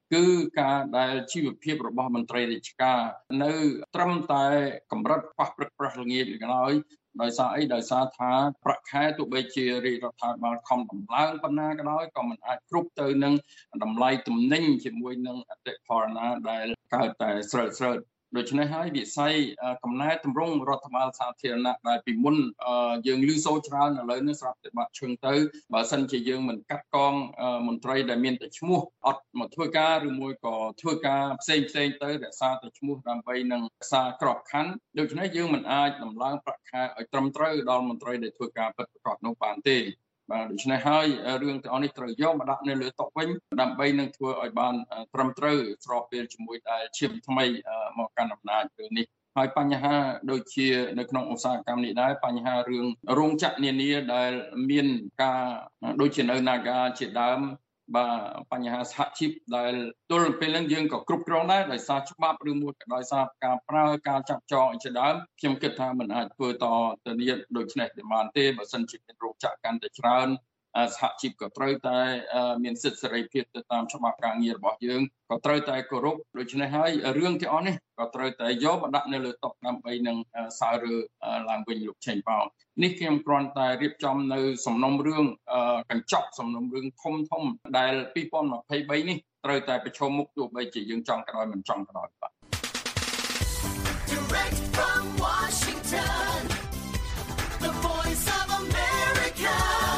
គឺការដែលជីវភាពរបស់មន្ត្រីរាជការនៅត្រឹមតែកម្រិតប៉ះព្រឹកប្រាស់ល្ងាចក៏ដោយដោយសារអីដោយសារថាប្រាក់ខែទោះបីជារាជរដ្ឋាភិបាលខំដំឡើងប៉ុណ្ណាក៏ដោយក៏មិនអាចគ្រប់ទៅនឹងតម្លៃទំនិញជាមួយនឹងអតិផរណាដែលកើតតែស្រើតស្រើតដូច្នេះហើយវិស័យកំណែតម្រង់រដ្ឋបាលសាធារណៈដែលពីមុនយើងឮសូរច្រើនឥឡូវនេះស្រាប់តែបាត់ឈឹងទៅបើសិនជាយើងមិនកាត់កងមន្ត្រីដែលមានតែឈ្មោះអត់មកធ្វើការឬមួយក៏ធ្វើការផ្សេងផ្សេងទៅរក្សាតែឈ្មោះដើម្បីនឹងរក្សាក្របខ័ណ្ឌដូច្នេះយើងមិនអាចដំឡើងប្រាក់ខែឲ្យត្រឹមត្រូវដល់មន្ត្រីដែលធ្វើការពិតប្រាកដនោះបានទេបាទដូច្នេះហើយរឿងទាំងអស់នេះត្រូវយកមកដាក់នៅលើតុវិញដើម្បីនឹងធ្វើឲ្យបានត្រឹមត្រូវស្របពេលជាមួយដែលឈាមថ្មីមកកាន់អំណាចពេលនេះហើយបញ្ហាដូចជានៅក្នុងឧស្សាហកម្មនេះដែរបញ្ហារឿងរោងចក្រនានាដែលមានការដូចជានៅ Naga ជាដើមបាទបញ្ហាសហជីពដែលទល់ពេលហ្នឹងយើងក៏គ្រប់គ្រងដែរដោយសារច្បាប់ឬមួយក៏ដោយសារការប្រើការចាប់ចងអីជាដើមខ្ញុំគិតថាมันអាចធ្វើតទៅនេះដូចនេះបានទេបើសិនជាមានរោងចក្រកាន់តែច្រើនសហជីពក៏ត្រូវតែមានសិទ្ធិសេរីភាពទៅតាមច្បាប់ការងាររបស់យើងក៏ត្រូវតែគោរពដូច្នេះហើយរឿងទាំងអស់នេះក៏ត្រូវតែយកមកដាក់នៅលើតុដើម្បីនឹងសើរើឡើងវិញលោកឆេងប៉ោនេះខ្ញុំគ្រាន់តែរៀបចំនៅសំណុំរឿងកញ្ចក់សំណុំរឿងធំធំដែលពីរពាន់ម្ភៃបីនេះត្រូវតែប្រឈមមុខទោះបីជាយើងចង់ក៏ដោយមិនចង់ក៏ដោយបាទ Direct from Washington The Voice of America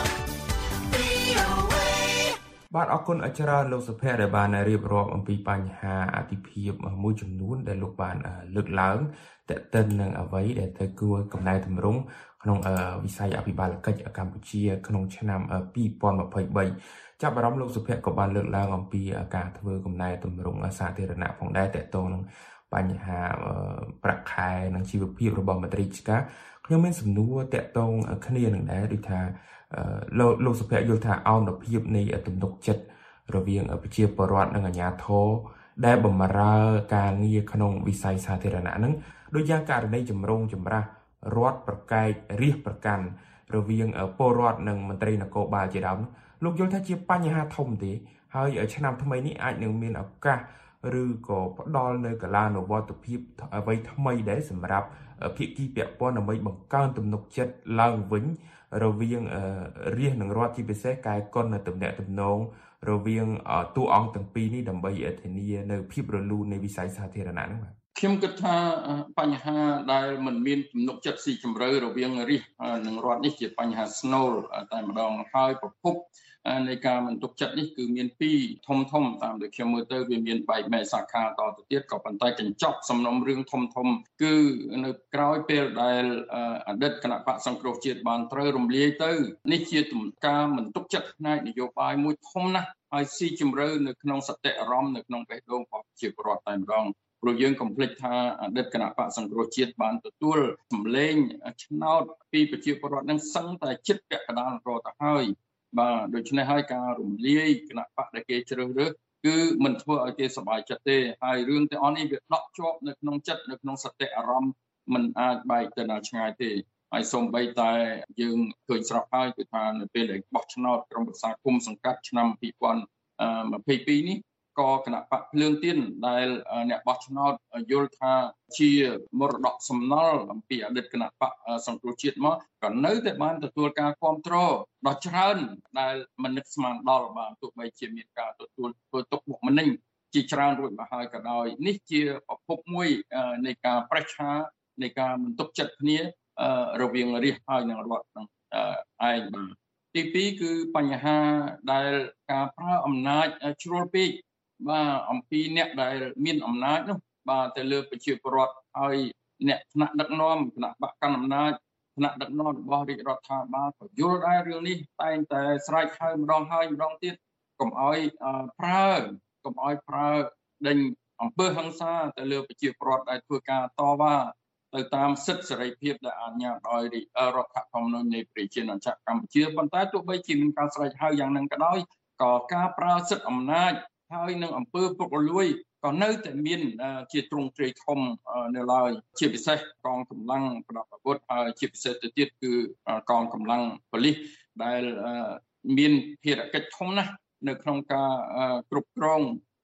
បាទអរគុណអច្ចារ្យលោកសុភ័ក្រដែលបានរៀបរាប់អំពីបញ្ហាអតិភិបមួយចំនួនដែលលោកបានលើកឡើងតេតិននឹងអ្វីដែលត្រូវគួរកំណែតម្រង់ក្នុងវិស័យអភិបាលកិច្ចកម្ពុជាក្នុងឆ្នាំពីរពាន់ម្ភៃបីចាប់អារម្មណ៍លោកសុភ័ក្រក៏បានលើកឡើងអំពីការធ្វើកំណែតម្រង់សាធារណៈផងដែរតេតងនឹងបញ្ហាប្រាក់ខែនិងជីវភាពរបស់មន្ត្រីរាជការខ្ញុំមានសំណួរតេតងគ្នានឹងដែរដូចថាលោកលោកសុភ័ក្រយល់ថាអនុភាពនៃទំនុកចិត្តរវាងប្រជាពលរដ្ឋនិងអាជ្ញាធរដែលបម្រើការងារក្នុងវិស័យសាធារណៈហ្នឹងដូចយ៉ាងករណីចម្រូងចម្រាសរដ្ឋប្រកែករាជប្រកាន់រវាងពលរដ្ឋនិងមន្ត្រីនគរបាលជាដើមលោកយល់ថាជាបញ្ហាធំទេហើយឆ្នាំថ្មីនេះអាចនឹងមានឱកាសឬក៏ផ្ដល់នៅកលានុវត្តភាពអ្វីថ្មីដែរសម្រាប់ភាគីពាក់ព័ន្ធដើម្បីបង្កើនទំនុកចិត្តឡើងវិញរវាងរាជនិងរដ្ឋជាពិសេសកាយកុននៅទំនាក់ទំនងរវាងតួអង្គទាំងពីរនេះដើម្បីធានានៅភាពរលូននៃវិស័យសាធារណៈហ្នឹងបាទខ្ញុំគិតថាបញ្ហាដែលមិនមានទំនុកចិត្តស៊ីជម្រៅរវាងរាជនិងរដ្ឋនេះជាបញ្ហាស្នូលតែម្ដងហើយប្រភពនៃការមិនទុកចិត្តនេះគឺមានពីរធំធំតាមដែលខ្ញុំមើលទៅវាមានបែកមែកសាខាតទៅទៀតក៏ប៉ុន្តែកញ្ចប់សំណុំរឿងធំធំគឺនៅក្រោយពេលដែលអតីតគណៈបកសង្គ្រោះជាតិបានត្រូវរំលាយទៅនេះជាការមិនទុកចិត្តផ្នែកនយោបាយមួយធំណាស់ហើយស៊ីជម្រៅនៅក្នុងសតិអារម្មណ៍នៅក្នុងបេះដូងរបស់ប្រជាពលរដ្ឋតែម្ដងព្រោះយើងកុំភ្លេចថាអតីតគណៈបកសង្គ្រោះជាតិបានទទួលសម្លេងឆ្នោតពីប្រជាពលរដ្ឋនឹងសឹងតែជិតពាក់កណ្ដាលរទៅហើយបាទដូច្នេះហើយការរំលាយគណៈបកដែលគេជ្រើសរើសគឺមិនធ្វើឲ្យគេសប្បាយចិត្តទេហើយរឿងទាំងអស់នេះវាដក់ជាប់នៅក្នុងចិត្តនៅក្នុងសតិអារម្មណ៍មិនអាចបែកទៅណាឆ្ងាយទេហើយសូម្បីតែយើងឃើញស្រាប់ហើយគឺថានៅពេលដែលបោះឆ្នោតក្រុមប្រឹក្សាគុំសង្កាត់ឆ្នាំពីរពាន់ម្ភៃពីរនេះក៏គណៈបកភ្លើងទៀនដែលអ្នកបោះឆ្នោតយល់ថាជាមរតកសំណល់អំពីអតីតគណៈបកសង្គ្រោះជាតិមកក៏នៅតែបានទទួលការគាំទ្រដ៏ច្រើនដែលមិននឹកស្មានដល់បាទទោះបីជាមានការទទួលធ្វើទុកបុកម្នេញជាច្រើនរួចមកហើយក៏ដោយនេះជាប្រភពមួយនៃការប្រឆានៃការមិនទុកចិត្តគ្នារវាងរាជហើយនិងរដ្ឋនឹងឯងបាទទីពីរគឺបញ្ហាដែលការប្រើអំណាចជ្រុលពេកបាទអំពីអ្នកដែលមានអំណាចនោះបាទទៅលើប្រជាពលរដ្ឋហើយអ្នកថ្នាក់ដឹកនាំគណៈបកកណ្ដាលអំណាចថ្នាក់ដឹកនាំរបស់រាជរដ្ឋាភិបាលក៏យល់ដែររឿងនេះតែងតែស្រែកហៅម្ដងហើយម្ដងទៀតកុំឲ្យប្រើកុំឲ្យប្រើដេញអំពើហិង្សាទៅលើប្រជាពលរដ្ឋដែលធ្វើការតវ៉ាទៅតាមសិទ្ធិសេរីភាពដែលអនុញ្ញាតដោយរដ្ឋធម្មនុញ្ញនៃប្រជាណាចក្រកម្ពុជាប៉ុន្តែទោះបីជាមានការស្រែកហៅយ៉ាងហ្នឹងក៏ដោយក៏ការប្រើសិទ្ធិអំណាចហើយនឹងអំពើពុករលួយក៏នៅតែមានជាទ្រង់ទ្រាយធំនៅឡើយជាពិសេសកងកម្លាំងប្រដាប់អាវុធហើយជាពិសេសទៅទៀតគឺកងកម្លាំងប៉ូលីសដែលមានភារកិច្ចធំណាស់នៅក្នុងការគ្រប់គ្រង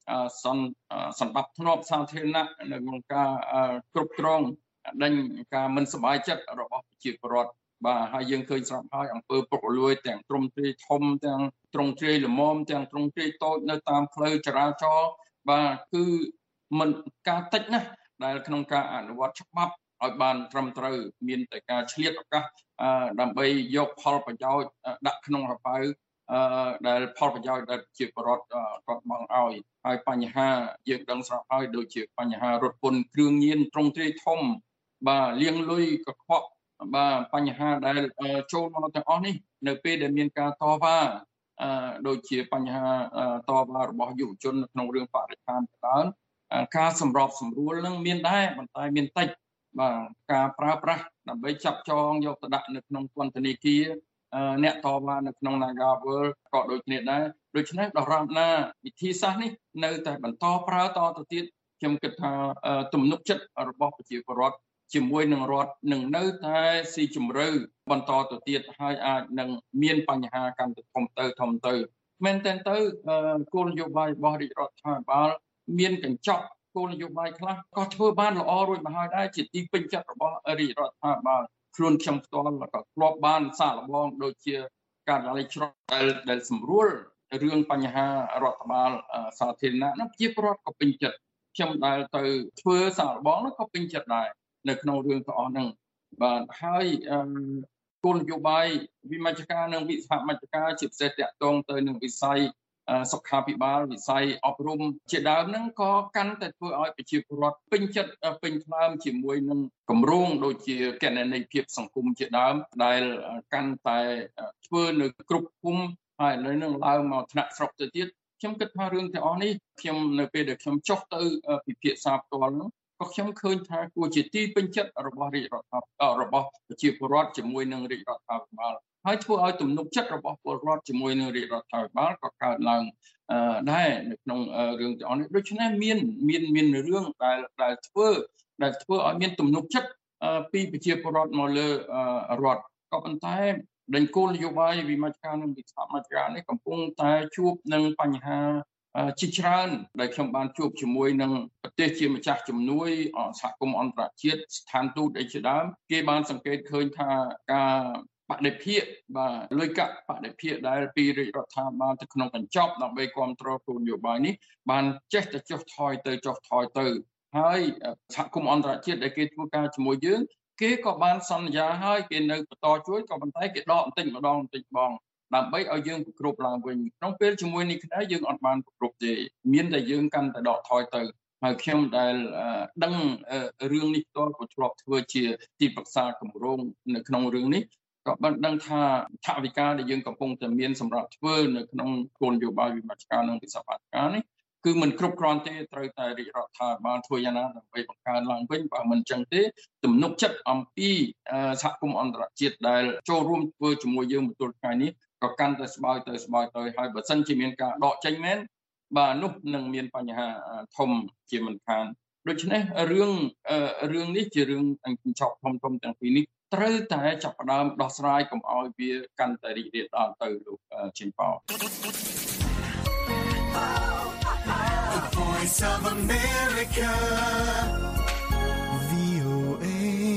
សន្តិភាពធ្នាប់សាធារណៈនៅក្នុងការគ្រប់គ្រងដេញការមិនសប្បាយចិត្តរបស់ប្រជាពលរដ្ឋបាទហើយយើងឃើញស្រាប់ហើយអំពើពុករលួយទាំងទ្រង់ទ្រាយធំទាំងទ្រង់ទ្រាយល្មមទាំងទ្រង់ទ្រាយតូចនៅតាមផ្លូវចរាចរណ៍បាទគឺមិនការតិចណាស់ដែលក្នុងការអនុវត្តច្បាប់ឲ្យបានត្រឹមត្រូវមានតែការឆ្លៀតឱកាសដើម្បីយកផលប្រយោជន៍ដាក់ក្នុងរប៉ៅដែលផលប្រយោជន៍ដែលជាបរិបទគាត់បងឲ្យហើយបញ្ហាយើងដឹងស្រាប់ហើយដូចជាបញ្ហារថពន្ធគ្រឿងញៀនទ្រង់ទ្រាយធំបាទលាងលុយកខ្វក់បាទបញ្ហាដែលចូលមកទាំងអស់នេះនៅពេលដែលមានការតវ៉ាដូចជាបញ្ហាតវ៉ារបស់យុវជននៅក្នុងរឿងបរិស្ថានជាដើមការសម្របសម្រួលនឹងមានដែរប៉ុន្តែមានតិចបាទការប្រើប្រាស់ដើម្បីចាប់ចងយកទៅដាក់នៅក្នុងពន្ធនាគារអ្នកតវ៉ានៅក្នុង Nagawal ក៏ដូចគ្នាដែរដូច្នេះដរាបណាវិធីសាស្ត្រនេះនៅតែបន្តប្រើតទៅទៀតខ្ញុំគិតថាទំនុកចិត្តរបស់ប្រជាពលរដ្ឋជាមួយនឹងរដ្ឋនឹងនៅតែស៊ីជម្រៅបន្តទៅទៀតហើយអាចនឹងមានបញ្ហាកាន់តែធំទៅធំទៅមែនតើទៅគោលនយោបាយរបស់រាជរដ្ឋាភិបាលមានកញ្ចក់គោលនយោបាយខ្លះក៏ធ្វើបានល្អរួចមកហើយដែរជាទីពេញចិត្តរបស់រាជរដ្ឋាភិបាលខ្លួនខ្ញុំផ្ទាល់ក៏ធ្លាប់បានសាកល្បងដូចជាការឡៃច្រកដែលសម្រួលរឿងបញ្ហារដ្ឋបាលសាធារណៈនោះជាប្រវត្តិក៏ពេញចិត្តខ្ញុំដែលទៅធ្វើសាកល្បងនោះក៏ពេញចិត្តដែរនៅក្នុងរឿងទាំងអស់ហ្នឹងបាទហើយគោលនយោបាយវិមជ្ឈការនិងវិសហមជ្ឈការជាពិសេសតាក់ទងទៅនឹងវិស័យសុខាភិបាលវិស័យអប់រំជាដើមហ្នឹងក៏កាន់តែធ្វើឲ្យប្រជាពលរដ្ឋពេញចិត្តពេញថ្លើមជាមួយនឹងគម្រោងដូចជាគណនេយ្យភាពសង្គមជាដើមដែលកាន់តែធ្វើនៅគ្រប់ភូមិហើយឥឡូវហ្នឹងឡើងមកថ្នាក់ស្រុកទៅទៀតខ្ញុំគិតថារឿងទាំងអស់នេះខ្ញុំនៅពេលដែលខ្ញុំចុះទៅពិភាក្សាផ្ទាល់ហ្នឹងក៏ខ្ញុំឃើញថាគួរជាទីពេញចិត្តរបស់រាជរដ្ឋាភិបាលរបស់ប្រជាពលរដ្ឋជាមួយនឹងរាជរដ្ឋាភិបាលហើយធ្វើឲ្យទំនុកចិត្តរបស់ពលរដ្ឋជាមួយនឹងរាជរដ្ឋាភិបាលក៏កើតឡើងដែរនៅក្នុងរឿងទាំងអស់នេះដូច្នេះមានមានមានរឿងដែលដែលធ្វើដែលធ្វើឲ្យមានទំនុកចិត្តពីប្រជាពលរដ្ឋមកលើរដ្ឋក៏ប៉ុន្តែដេញគោលនយោបាយវិមជ្ឈការនិងវិសហមជ្ឈការនេះកំពុងតែជួបនឹងបញ្ហាជាច្រើនដែលខ្ញុំបានជួបជាមួយនឹងប្រទេសជាម្ចាស់ជំនួយសហគមន៍អន្តរជាតិស្ថានទូតអីជាដើមគេបានសង្កេតឃើញថាការបដិភាគបាទលុយកាក់បដិភាគដែលពីរាជរដ្ឋាភិបាលទៅក្នុងកញ្ចប់ដើម្បីគ្រប់គ្រងគោលនយោបាយនេះបានចេះតែចុះថយទៅចុះថយទៅហើយសហគមន៍អន្តរជាតិដែលគេធ្វើការជាមួយយើងគេក៏បានសន្យាហើយគេនៅបន្តជួយក៏ប៉ុន្តែគេដកបន្តិចម្ដងបន្តិចបងដើម្បីឲ្យយើងគ្រប់ឡើងវិញក្នុងពេលជាមួយនេះគ្នាយើងអត់បានគ្រប់ទេមានតែយើងកាន់តែដកថយទៅហើយខ្ញុំដែលដឹងរឿងនេះផ្ទាល់ក៏ធ្លាប់ធ្វើជាទីប្រឹក្សាគម្រោងនៅក្នុងរឿងនេះក៏បានដឹងថាថវិកាដែលយើងកំពុងតែមានសម្រាប់ធ្វើនៅក្នុងគោលនយោបាយវិមជ្ឈការនិងវិស័យការនេះគឺមិនគ្រប់គ្រាន់ទេត្រូវតែរាជរដ្ឋាភិបាលធ្វើយ៉ាងណាដើម្បីបង្កើនឡើងវិញបើមិនចឹងទេទំនុកចិត្តអំពីសហគមន៍អន្តរជាតិដែលចូលរួមធ្វើជាមួយយើងបន្ទល់ថ្ងៃនេះក៏កាន់តែស្បើយទៅស្បើយទៅហើយបើសិនជាមានការដកចេញមែនបាទនោះនឹងមានបញ្ហាធំជាមិនខានដូច្នេះរឿងរឿងនេះជារឿងកញ្ចប់ធំធំទាំងពីរនេះត្រូវតែចាប់ផ្ដើមដោះស្រាយកុំឲ្យវាកាន់តែរីករាលដាលទៅលោកជិនប៉ោ Voice of America វី អូ เอ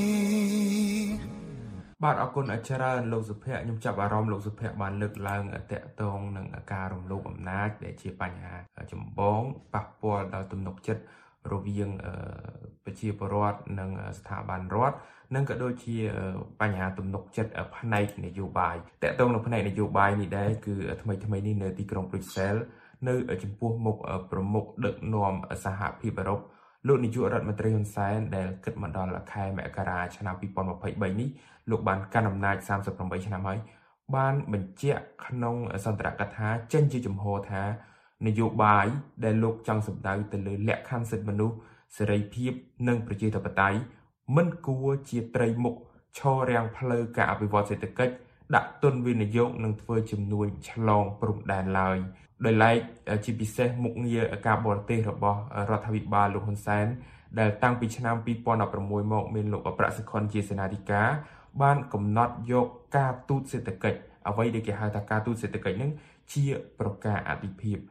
បាទអរគុណអច្ចារ្យលោកសុភ័ក្រខ្ញុំចាប់អារម្មណ៍លោកសុភ័ក្របានលើកឡើងតកតងនឹងការរំលោភអំណាចដែលជាបញ្ហាចម្បងប៉ះពាល់ដល់ទំនុកចិត្តរវាងប្រជាពលរដ្ឋនិងស្ថាប័នរដ្ឋនិងក៏ដូចជាបញ្ហាទំនុកចិត្តផ្នែកនយោបាយតកតងនៅផ្នែកនយោបាយនេះដែរគឺថ្មីថ្មីនេះនៅទីក្រុងប្រុយសែលនៅចំពោះមុខប្រមុខដឹកនាំសហភាពអឺរ៉ុបលោកនាយករដ្ឋមន្ត្រីហ៊ុនសែនដែលគិតមកដល់ខែមករាឆ្នាំពីរពាន់ម្ភៃបីនេះលោកបានកាន់អំណាចសាមសិបប្រាំបីឆ្នាំហើយបានបញ្ជាក់ក្នុងសន្ទរកថាចេញជាចំហថានយោបាយដែលលោកចង់សម្ដៅទៅលើលក្ខខណ្ឌសិទ្ធិមនុស្សសេរីភាពនិងប្រជាធិបតេយ្យមិនគួរជាត្រីមុខឈររាំងផ្លូវការអភិវឌ្ឍសេដ្ឋកិច្ចដាក់ទុនវិនិយោគនិងធ្វើជំនួញឆ្លងព្រំដែនឡើយដោយឡែកជាពិសេសមុខងារការបរទេសរបស់រដ្ឋាភិបាលលោកហ៊ុនសែនដែលតាំងពីឆ្នាំពីរពាន់ដប់ប្រាំមួយមកមានលោកប្រាក់សុខុនជាសេនាធិការបានកំណត់យកការទូតសេដ្ឋកិច្ចអ្វីដែលគេហៅថាការទូតសេដ្ឋកិច្ចនឹងជាប្រការអធិភាព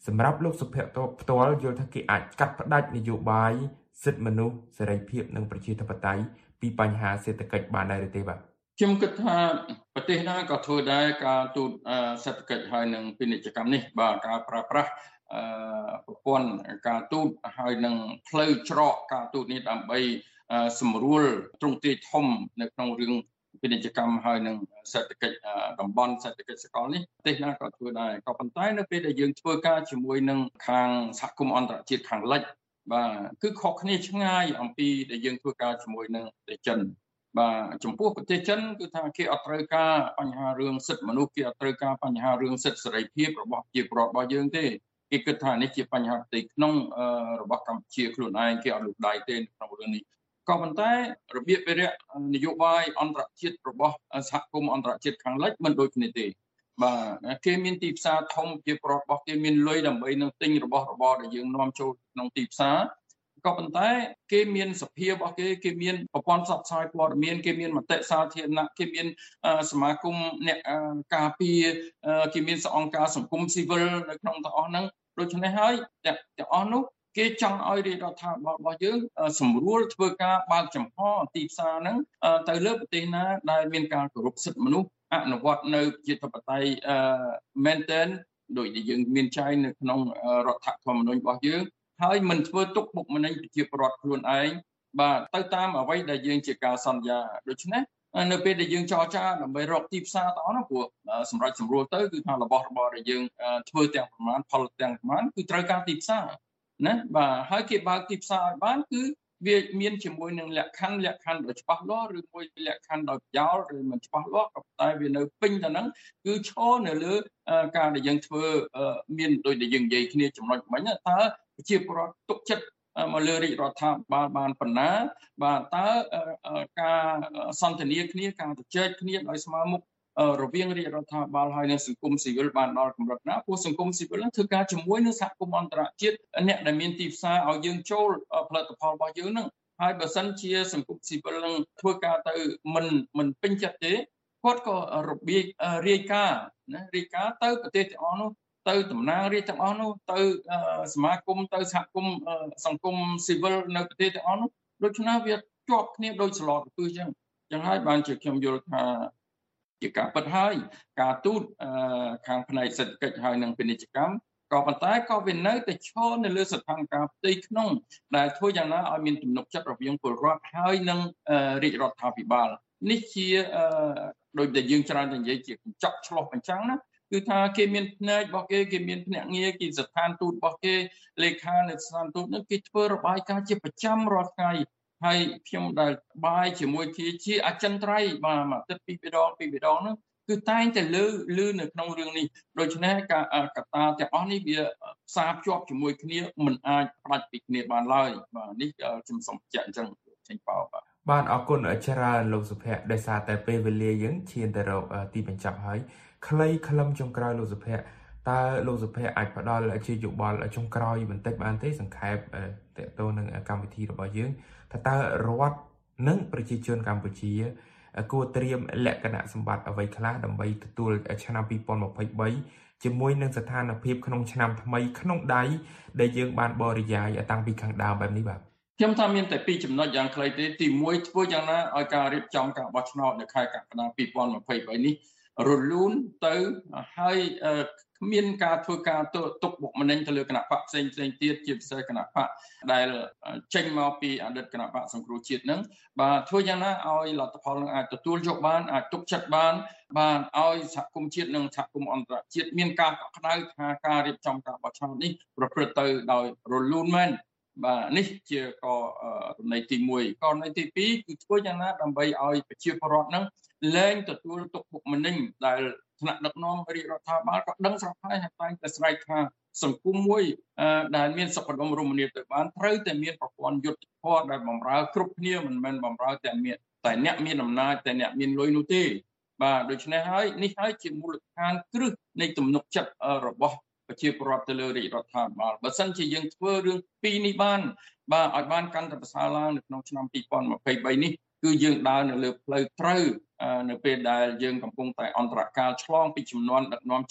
សម្រាប់លោកសុភ័ក្រផ្ទាល់យល់ថាគេអាចកាត់ផ្ដាច់នយោបាយសិទ្ធិមនុស្សសេរីភាពនិងប្រជាធិបតេយ្យពីបញ្ហាសេដ្ឋកិច្ចបានដែរឬទេបាទខ្ញុំគិតថាប្រទេសណាក៏ធ្វើដែរការទូតសេដ្ឋកិច្ចហើយនឹងពាណិជ្ជកម្មនេះបាទការប្រើប្រាស់ប្រព័ន្ធការទូតហើយនឹងផ្លូវច្រកការទូតនេះដើម្បីសម្រួលទ្រង់ទ្រាយធំនៅក្នុងរឿងពាណិជ្ជកម្មហើយនឹងសេដ្ឋកិច្ចតំបន់សេដ្ឋកិច្ចសកលនេះប្រទេសណាក៏ធ្វើដែរក៏ប៉ុន្តែនៅពេលដែលយើងធ្វើការជាមួយនឹងខាងសហគមន៍អន្តរជាតិខាងលិចបាទគឺខុសគ្នាឆ្ងាយអំពីដែលយើងធ្វើការជាមួយនឹងប្រទេសចិនបាទចំពោះប្រទេសចិនគឺថាគេអត់ត្រូវការបញ្ហារឿងសិទ្ធិមនុស្សគេអត់ត្រូវការបញ្ហារឿងសិទ្ធិសេរីភាពរបស់ប្រជាពលរដ្ឋរបស់យើងទេគេគិតថានេះជាបញ្ហាផ្ទៃក្នុងរបស់កម្ពុជាខ្លួនឯងគេអត់លូកដៃទេក្នុងរឿងនេះក៏ប៉ុន្តែរបៀបវិរៈនយោបាយអន្តរជាតិរបស់សហគមន៍អន្តរជាតិខាងលិចមិនដូចគ្នាទេបាទគេមានទីផ្សារធំជាប្រវត្តិរបស់គេមានលុយដើម្បីនឹងទិញរបស់របរដែលយើងនាំចូលក្នុងទីផ្សារក៏ប៉ុន្តែគេមានសភារបស់គេគេមានប្រព័ន្ធផ្សព្វផ្សាយព័ត៌មានគេមានមតិសាធារណៈគេមានសមាគមអ្នកការពារគេមានអង្គការសង្គមស៊ីវិលនៅក្នុងទាំងអស់ហ្នឹងដូច្នេះហើយទាំងអស់នោះគេចង់ឲ្យរាជរដ្ឋាភិបាលរបស់យើងសម្រួលធ្វើការបើកចំហទីផ្សារហ្នឹងទៅលើប្រទេសណាដែលមានការគោរពសិទ្ធិមនុស្សអនុវត្តនៅជាធិបតេយ្យមែនទែនដោយដែលយើងមានចែងនៅក្នុងរដ្ឋធម្មនុញ្ញរបស់យើងហើយមិនធ្វើទុកបុកម្នេញប្រជាពលរដ្ឋខ្លួនឯងបាទទៅតាមអ្វីដែលយើងជាការសន្យាដូច្នេះនៅពេលដែលយើងចរចាដើម្បីរកទីផ្សារទៅនោះព្រោះសម្រាប់សម្រួលទៅគឺថារបស់របរដែលយើងធ្វើទាំងប្រមាណផលទាំងប្រមាណគឺត្រូវការទីផ្សារណាបាទហើយគេបើកទីផ្សារឲ្យបានគឺវាមានជាមួយនឹងលក្ខខណ្ឌលក្ខខណ្ឌដ៏ច្បាស់លាស់ឬមួយលក្ខខណ្ឌដោយប្រយោលឬមិនច្បាស់លាស់ក៏តែវានៅពេញទៅហ្នឹងគឺឈរនៅលើការដែលយើងធ្វើមានដូចដែលយើងនិយាយគ្នាចំណុចមិញតើប្រជាពលរដ្ឋទុកចិត្តមកលើរាជរដ្ឋាភិបាលបានប៉ុណ្ណាបាទតើការសន្ទនាគ្នាការជជែកគ្នាដោយស្មើមុខរវាងរាជរដ្ឋាភិបាលហើយនិងសង្គមស៊ីវិលបានដល់កម្រិតណាព្រោះសង្គមស៊ីវិលនឹងធ្វើការជាមួយនឹងសហគមន៍អន្តរជាតិអ្នកដែលមានទីផ្សារឲ្យយើងចូលផលិតផលរបស់យើងនឹងហើយបើសិនជាសង្គមស៊ីវិលនឹងធ្វើការទៅមិនមិនពេញចិត្តទេគាត់ក៏របៀបរាយការណ៍ណារាយការណ៍ទៅប្រទេសទាំងអស់នោះទៅតំណាងរាជទាំងអស់នោះទៅសមាគមទៅសហគមន៍សង្គមស៊ីវិលនៅប្រទេសទាំងអស់នោះដូច្នេះវាជាប់គ្នាដូចស្លតគឺអញ្ចឹងអញ្ចឹងហើយបានជាខ្ញុំយល់ថាជាការពិតហើយការទូតខាងផ្នែកសេដ្ឋកិច្ចហើយនិងពាណិជ្ជកម្មក៏ប៉ុន្តែក៏វានៅតែឈរនៅលើស្ថានភាពផ្ទៃក្នុងដែលធ្វើយ៉ាងណាឲ្យមានទំនុកចិត្តរវាងពលរដ្ឋហើយនិងរាជរដ្ឋាភិបាលនេះជាដោយដែលយើងច្រើនតែនិយាយជាកញ្ចក់ឆ្លុះបញ្ចាំងណាគឺថាគេមានផ្នែករបស់គេគេមានភ្នាក់ងារគេស្ថានទូតរបស់គេលេខានៅស្ថានទូតនោះគេធ្វើរបាយការណ៍ជាប្រចាំរាល់ថ្ងៃហើយខ្ញុំដែលបាយជាមួយគេជាអចិន្ត្រៃយ៍បាទមួយអាទិត្យពីរដងពីរដងនោះគឺតែងតែលើលើនៅក្នុងរឿងនេះដូច្នេះការកត្តាទាំងអស់នេះវាផ្សារភ្ជាប់ជាមួយគ្នាមិនអាចផ្ដាច់ពីគ្នាបានឡើយបាទនេះខ្ញុំសូមបញ្ជាក់អញ្ចឹងចេញបោបាទបាទអរគុណច្រើនលោកសុភ័ក្រដោយសារតែពេលវេលាយើងឈានទៅរកទីបញ្ចប់ហើយខ្លីខ្លឹមចុងក្រោយលោកសុភ័ក្រតើលោកសុភ័ក្រអាចផ្ដល់ជាយោបល់ចុងក្រោយបន្តិចបានទេសង្ខេបតទៅទៅនឹងកម្មវិធីរបស់យើងថាតើរដ្ឋនិងប្រជាជនកម្ពុជាគួរត្រៀមលក្ខណៈសម្បត្តិអ្វីខ្លះដើម្បីទទួលឆ្នាំពីរពាន់ម្ភៃបីជាមួយនឹងស្ថានភាពក្នុងឆ្នាំថ្មីក្នុងដៃដែលយើងបានបរិយាយតាំងពីខាងដើមបែបនេះបាទខ្ញុំថាមានតែពីរចំណុចយ៉ាងខ្លីទេទីមួយធ្វើយ៉ាងណាឲ្យការរៀបចំការបោះឆ្នោតនៅខែកក្កដាពីរពាន់ម្ភៃបីនេះរលូនទៅហើយគ្មានការធ្វើការទុកបុកម្នេញទៅលើគណៈបកផ្សេងផ្សេងទៀតជាពិសេសគណៈបកដែលចេញមកពីអតីតគណៈបកសង្គ្រោះជាតិនឹងបាទធ្វើយ៉ាងណាឲ្យលទ្ធផលនឹងអាចទទួលយកបានអាចទុកចិត្តបានបានឲ្យសហគមន៍ជាតិនិងសហគមន៍អន្តរជាតិមានការកក់ក្ដៅថាការរៀបចំការបោះឆ្នោតនេះប្រព្រឹត្តទៅដោយរលូនមែនបាទនេះជាក៏ចំណុចទីមួយក៏ចំណុចទីពីរគឺធ្វើយ៉ាងណាដើម្បីឲ្យប្រជាពលរដ្ឋនឹងលែងទទួលទុកបុកម្នេញដែលថ្នាក់ដឹកនាំរាជរដ្ឋាភិបាលក៏ដឹងស្រាប់ហើយហើយតែងតែស្រែកថាសង្គមមួយដែលមានសុខដុមរមនាទៅបានត្រូវតែមានប្រព័ន្ធយុត្តិធម៌ដែលបម្រើគ្រប់គ្នាមិនមែនបម្រើតែមានតែអ្នកមានអំណាចតែអ្នកមានលុយនោះទេបាទដូច្នេះហើយនេះហើយជាមូលដ្ឋានគ្រឹះនៃទំនុកចិត្តរបស់ប្រជាពលរដ្ឋទៅលើរាជរដ្ឋាភិបាលបើសិនជាយើងធ្វើរឿងពីរនេះបានបាទឲ្យបានកាន់តែប្រសើរឡើងនៅក្នុងឆ្នាំពីរពាន់ម្ភៃបីនេះគឺយើងដើរនៅលើផ្លូវត្រូវនៅពេលដែលយើងកំពុងតែអន្តរកាលឆ្លងពីចំនួនដឹកនាំចាស់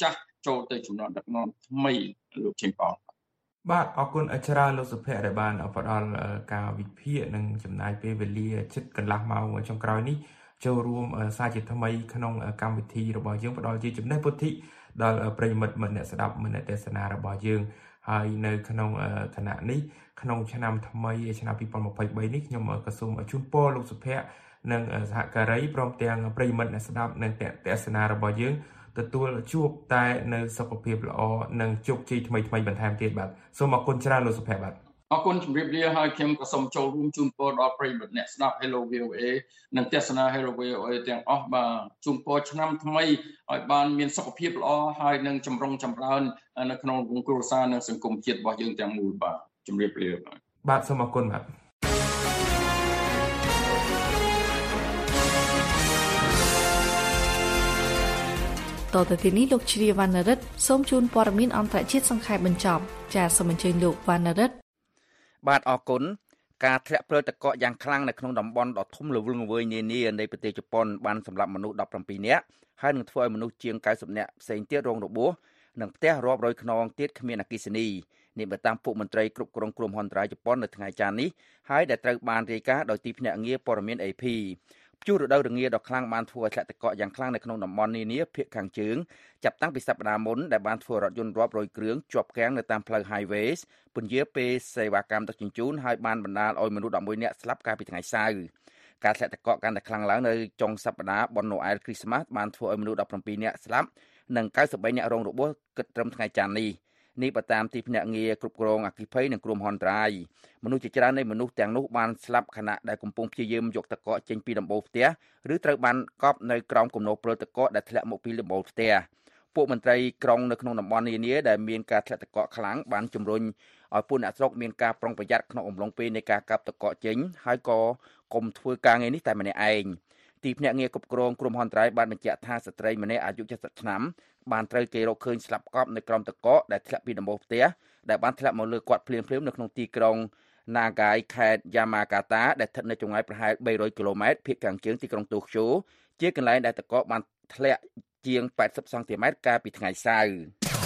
ចូលទៅចំណត់ដឹកនាំថ្មីលោកចេញប៉ោបាទអរគុណអច្ចារ្យលោកសុភ័ក្រដែលបានផ្ដល់ការវិភាគនិងចំណាយពេលវេលាជិតកន្លះម៉ោងចុងក្រោយនេះចូលរួមសារជាថ្មីក្នុងកម្មវិធីរបស់យើងផ្ដល់ជាចំណេះពុទ្ធិដល់ប្រិយមិត្តអ្នកស្ដាប់អ្នកទេសនារបស់យើងហើយនៅក្នុងឋានៈនេះក្នុងឆ្នាំថ្មីឆ្នាំពីរពាន់ម្ភៃបីនេះខ្ញុំក៏សូមជូនពរលោកសុភ័ក្រនិងសហការីព្រមទាំងប្រិយមិត្តអ្នកស្ដាប់និងទេសនារបស់យើងទទួលជួបតែនៅសុខភាពល្អនិងជោគជ័យថ្មីថ្មីបន្ថែមទៀតបាទសូមអរគុណច្រើនលោកសុភ័ក្របាទអរគុណជម្រាបលាហើយខ្ញុំក៏សូមចូលរួមជូនពរដល់ប្រិយមិត្តអ្នកស្ដាប់ Hello វី អូ เอ និងទេសនា Hello វី អូ เอ ទាំងអស់បាទជូនពរឆ្នាំថ្មីឲ្យបានមានសុខភាពល្អហើយនឹងចម្រុងចម្រើននៅក្នុងវង្សគ្រួសារនិងសង្គមជាតិរបស់យើងទាំងមូលបាទជម្រាបលាបាទបាទសូមអរគុណបាទតទៅទីនេះលោកជ្រាវណ្ណរិទ្ធសូមជូនព័ត៌មានអន្តរជាតិសង្ខេបបញ្ចប់ចាសសូមអញ្ជើញលោកវណ្ណរិទ្ធបាទអរគុណការធ្លាក់ព្រើទឹកកកយ៉ាងខ្លាំងនៅក្នុងតំបន់ដ៏ធំល្វឹងល្វើយនានានៃប្រទេសជប៉ុនបានសម្លាប់មនុស្សដប់ប្រាំពីរនាក់ហើយនឹងធ្វើឲ្យមនុស្សជាងកៅសិបនាក់ផ្សេងទៀតរងរបួសនិងផ្ទះរាប់រយខ្នងទៀតគ្មានអគ្គិសនីនេះបើតាមពួកមន្ត្រីគ្រប់គ្រងគ្រោះមហន្តរាយជប៉ុននៅថ្ងៃច័ន្ទនេះហើយដែលត្រូវបានរាយការណ៍ដោយទីភ្នាក់ងារព័ត៌មាន เอ พี ព្យុះរដូវរងាដ៏ខ្លាំងបានធ្វើឲ្យធ្លាក់ទឹកកកយ៉ាងខ្លាំងនៅក្នុងតំបន់នានាភាគខាងជើងចាប់តាំងពីសប្តាហ៍មុនដែលបានធ្វើរថយន្តរាប់រយគ្រឿងជាប់គាំងនៅតាមផ្លូវ highways ពន្យាពេលសេវាកម្មដឹកជញ្ជូនហើយបានបណ្ដាលឲ្យមនុស្សដប់មួយនាក់ស្លាប់កាលពីថ្ងៃសៅរ៍ការធ្លាក់ទឹកកកកាន់តែខ្លាំងឡើងនៅចុងសប្តាហ៍បុណ្យណូអែលគ្រីស្មាស់បានធ្វើឲ្យមនុស្សដប់ប្រាំពីរនាក់ស្លាប់និងកៅសិបបីនាក់រងរបួសគិតត្រឹមថ្ងៃច័ន្ទនេះនេះបើតាមទីភ្នាក់ងារគ្រប់គ្រងអគ្គិភ័យនិងគ្រោះមហន្តរាយមនុស្សជាច្រើននៃមនុស្សទាំងនោះបានស្លាប់ខណៈដែលកំពុងព្យាយាមយកទឹកកកចេញពីដំបូលផ្ទះឬត្រូវបានកប់នៅក្រោមគំនរព្រិលទឹកកកដែលធ្លាក់មកពីដំបូលផ្ទះពួកមន្ត្រីក្រុងនៅក្នុងតំបន់នានាដែលមានការធ្លាក់ទឹកកកខ្លាំងបានជំរុញឲ្យពួកអ្នកស្រុកមានការប្រុងប្រយ័ត្នក្នុងអំឡុងពេលនៃការកាប់ទឹកកកចេញហើយក៏កុំធ្វើការងារនេះតែម្នាក់ឯងទីភ្នាក់ងារគ្រប់គ្រងគ្រោះមហន្តរាយបានបញ្ជាក់ថាស្ត្រីម្នាក់អាយុ칠십ឆ្នាំបានត្រូវគេរកឃើញស្លាប់កប់នៅក្រោមទឹកកកដែលធ្លាក់ពីដំបូលផ្ទះដែលបានធ្លាក់មកលើគាត់ភ្លាមៗនៅក្នុងទីក្រុង Nagai ខេត្ត Yamagata ដែលស្ថិតនៅចម្ងាយប្រហែលបីរយគីឡូម៉ែត្រភាគខាងជើងទីក្រុងតូក្យូជាកន្លែងដែលទឹកកកបានធ្លាក់ជាងแปดสิบសង់ទីម៉ែត្រកាលពីថ្ងៃសៅរ៍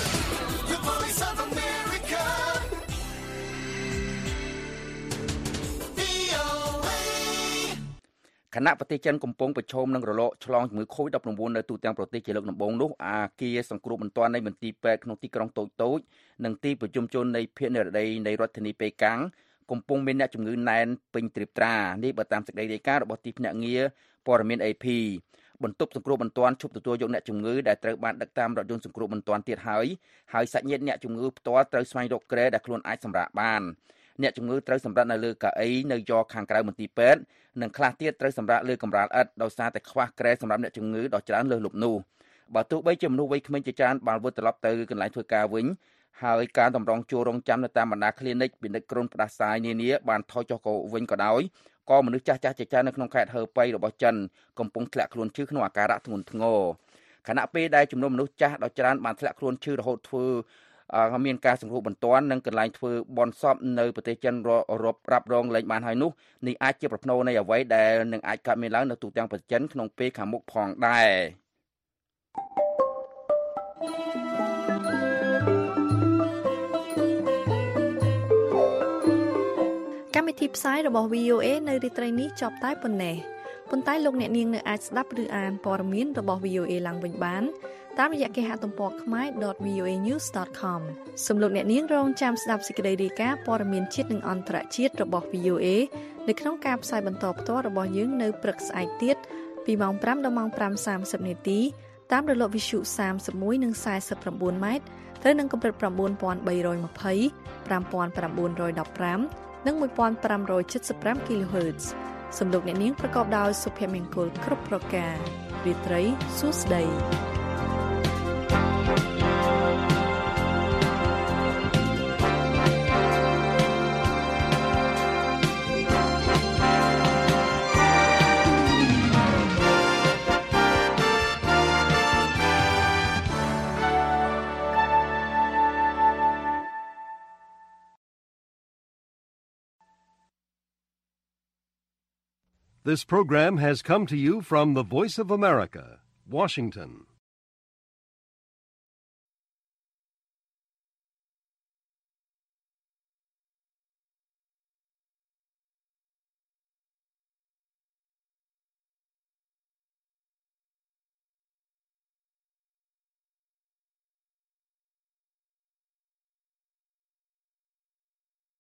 គណៈប្រទេសចិនកំពុងប្រឈមនឹងរលកឆ្លងជំងឺ កូវីដ ដប់ប្រាំបួន នៅទូទាំងប្រទេសជាលើកដំបូងនោះអាគារសង្គ្រោះបន្ទាន់នៃមន្ទីរពេទ្យក្នុងទីក្រុងតូចតូចនិងទីប្រជុំជននៃភាគនិរតីនៃរដ្ឋធានីប៉េកាំងកំពុងមានអ្នកជំងឺណែនពេញត្រៀបត្រានេះបើតាមសេចក្តីរាយការណ៍របស់ទីភ្នាក់ងារព័ត៌មាន เอ พี បន្ទប់សង្គ្រោះបន្ទាន់ឈប់ទទួលយកអ្នកជំងឺដែលត្រូវបានដឹកតាមរថយន្តសង្គ្រោះបន្ទាន់ទៀតហើយហើយសាច់ញាតិអ្នកជំងឺផ្ទាល់ត្រូវស្វែងរកគ្រែដែលខ្លួនអាចសម្រាកបានអ្នកជំងឺត្រូវសម្រាកនៅលើកៅអីនៅយ៉រខាងក្រៅមន្ទីរពេទ្យនិងខ្លះទៀតត្រូវសម្រាកលើកម្រាលឥដ្ឋដោយសារតែខ្វះគ្រែសម្រាប់អ្នកជំងឺដ៏ច្រើនលើសលប់នោះបើទោះបីជាមនុស្សវ័យក្មេងជាច្រើនបានវិលត្រឡប់ទៅកន្លែងធ្វើការវិញហើយការតម្រង់ជួររងចាំនៅតាមបណ្ដា clinic ពិនិត្យគ្រុនផ្ដាសាយនានាបានថយចុះក៏វិញក៏ដោយក៏មនុស្សចាស់ចាស់ជាច្រើននៅក្នុងខេត្តហើប៉ៃរបស់ចិនកំពុងធ្លាក់ខ្លួនឈឺក្នុងអាការៈធ្ងន់ធ្ងរខណៈពេលដែលចំនួនមនុស្សចាស់ដ៏ច្រើនបានធ្លាក់ខ្លួនឈឺរហូតធ្វើមានការសង្គ្រោះបន្ទាន់និងកន្លែងធ្វើបន់សពនៅប្រទេសចិនរាប់រាប់រងលែងបានហើយនោះនេះអាចជាប្រផ្នូលនៃអ្វីដែលនឹងអាចកើតមានឡើងនៅទូទាំងប្រទេសចិនក្នុងពេលខាងមុខផងដែរកម្មវិធីផ្សាយរបស់ វី អូ เอ នៅរាត្រីនេះចប់តែប៉ុណ្ណេះប៉ុន្តែលោកអ្នកនាងនៅអាចស្ដាប់ឬអានព័ត៌មានរបស់ វី អូ เอ ឡើងវិញបានតាមរយៈគេហទំព័រ khmae.ដត វី អូ เอ ញូស ដត com សូមលោកអ្នកនាងរងចាំស្ដាប់សេចក្តីរាយការណ៍ព័ត៌មានជាតិនិងអន្តរជាតិរបស់ វី អូ เอ នៅក្នុងការផ្សាយបន្តផ្ទាល់របស់យើងនៅព្រឹកស្អែកទៀតពីម៉ោងប្រាំដល់ម៉ោងប្រាំសាមសិបនាទីតាមរលកវិទ្យុសាមសិបមួយនិងសាយសិប៩ម៉ែត្រត្រូវនឹងកម្រិត៩,៣២០ ៥,៩១៥និងmột nghìn năm trăm七mươi lăm គីឡូហឺតซ์ សំលោកអ្នកនាងប្រកបដោយសុភមង្គលគ្រប់ប្រការរាត្រីសួស្តី This program has come to you from the Voice of America, Washington.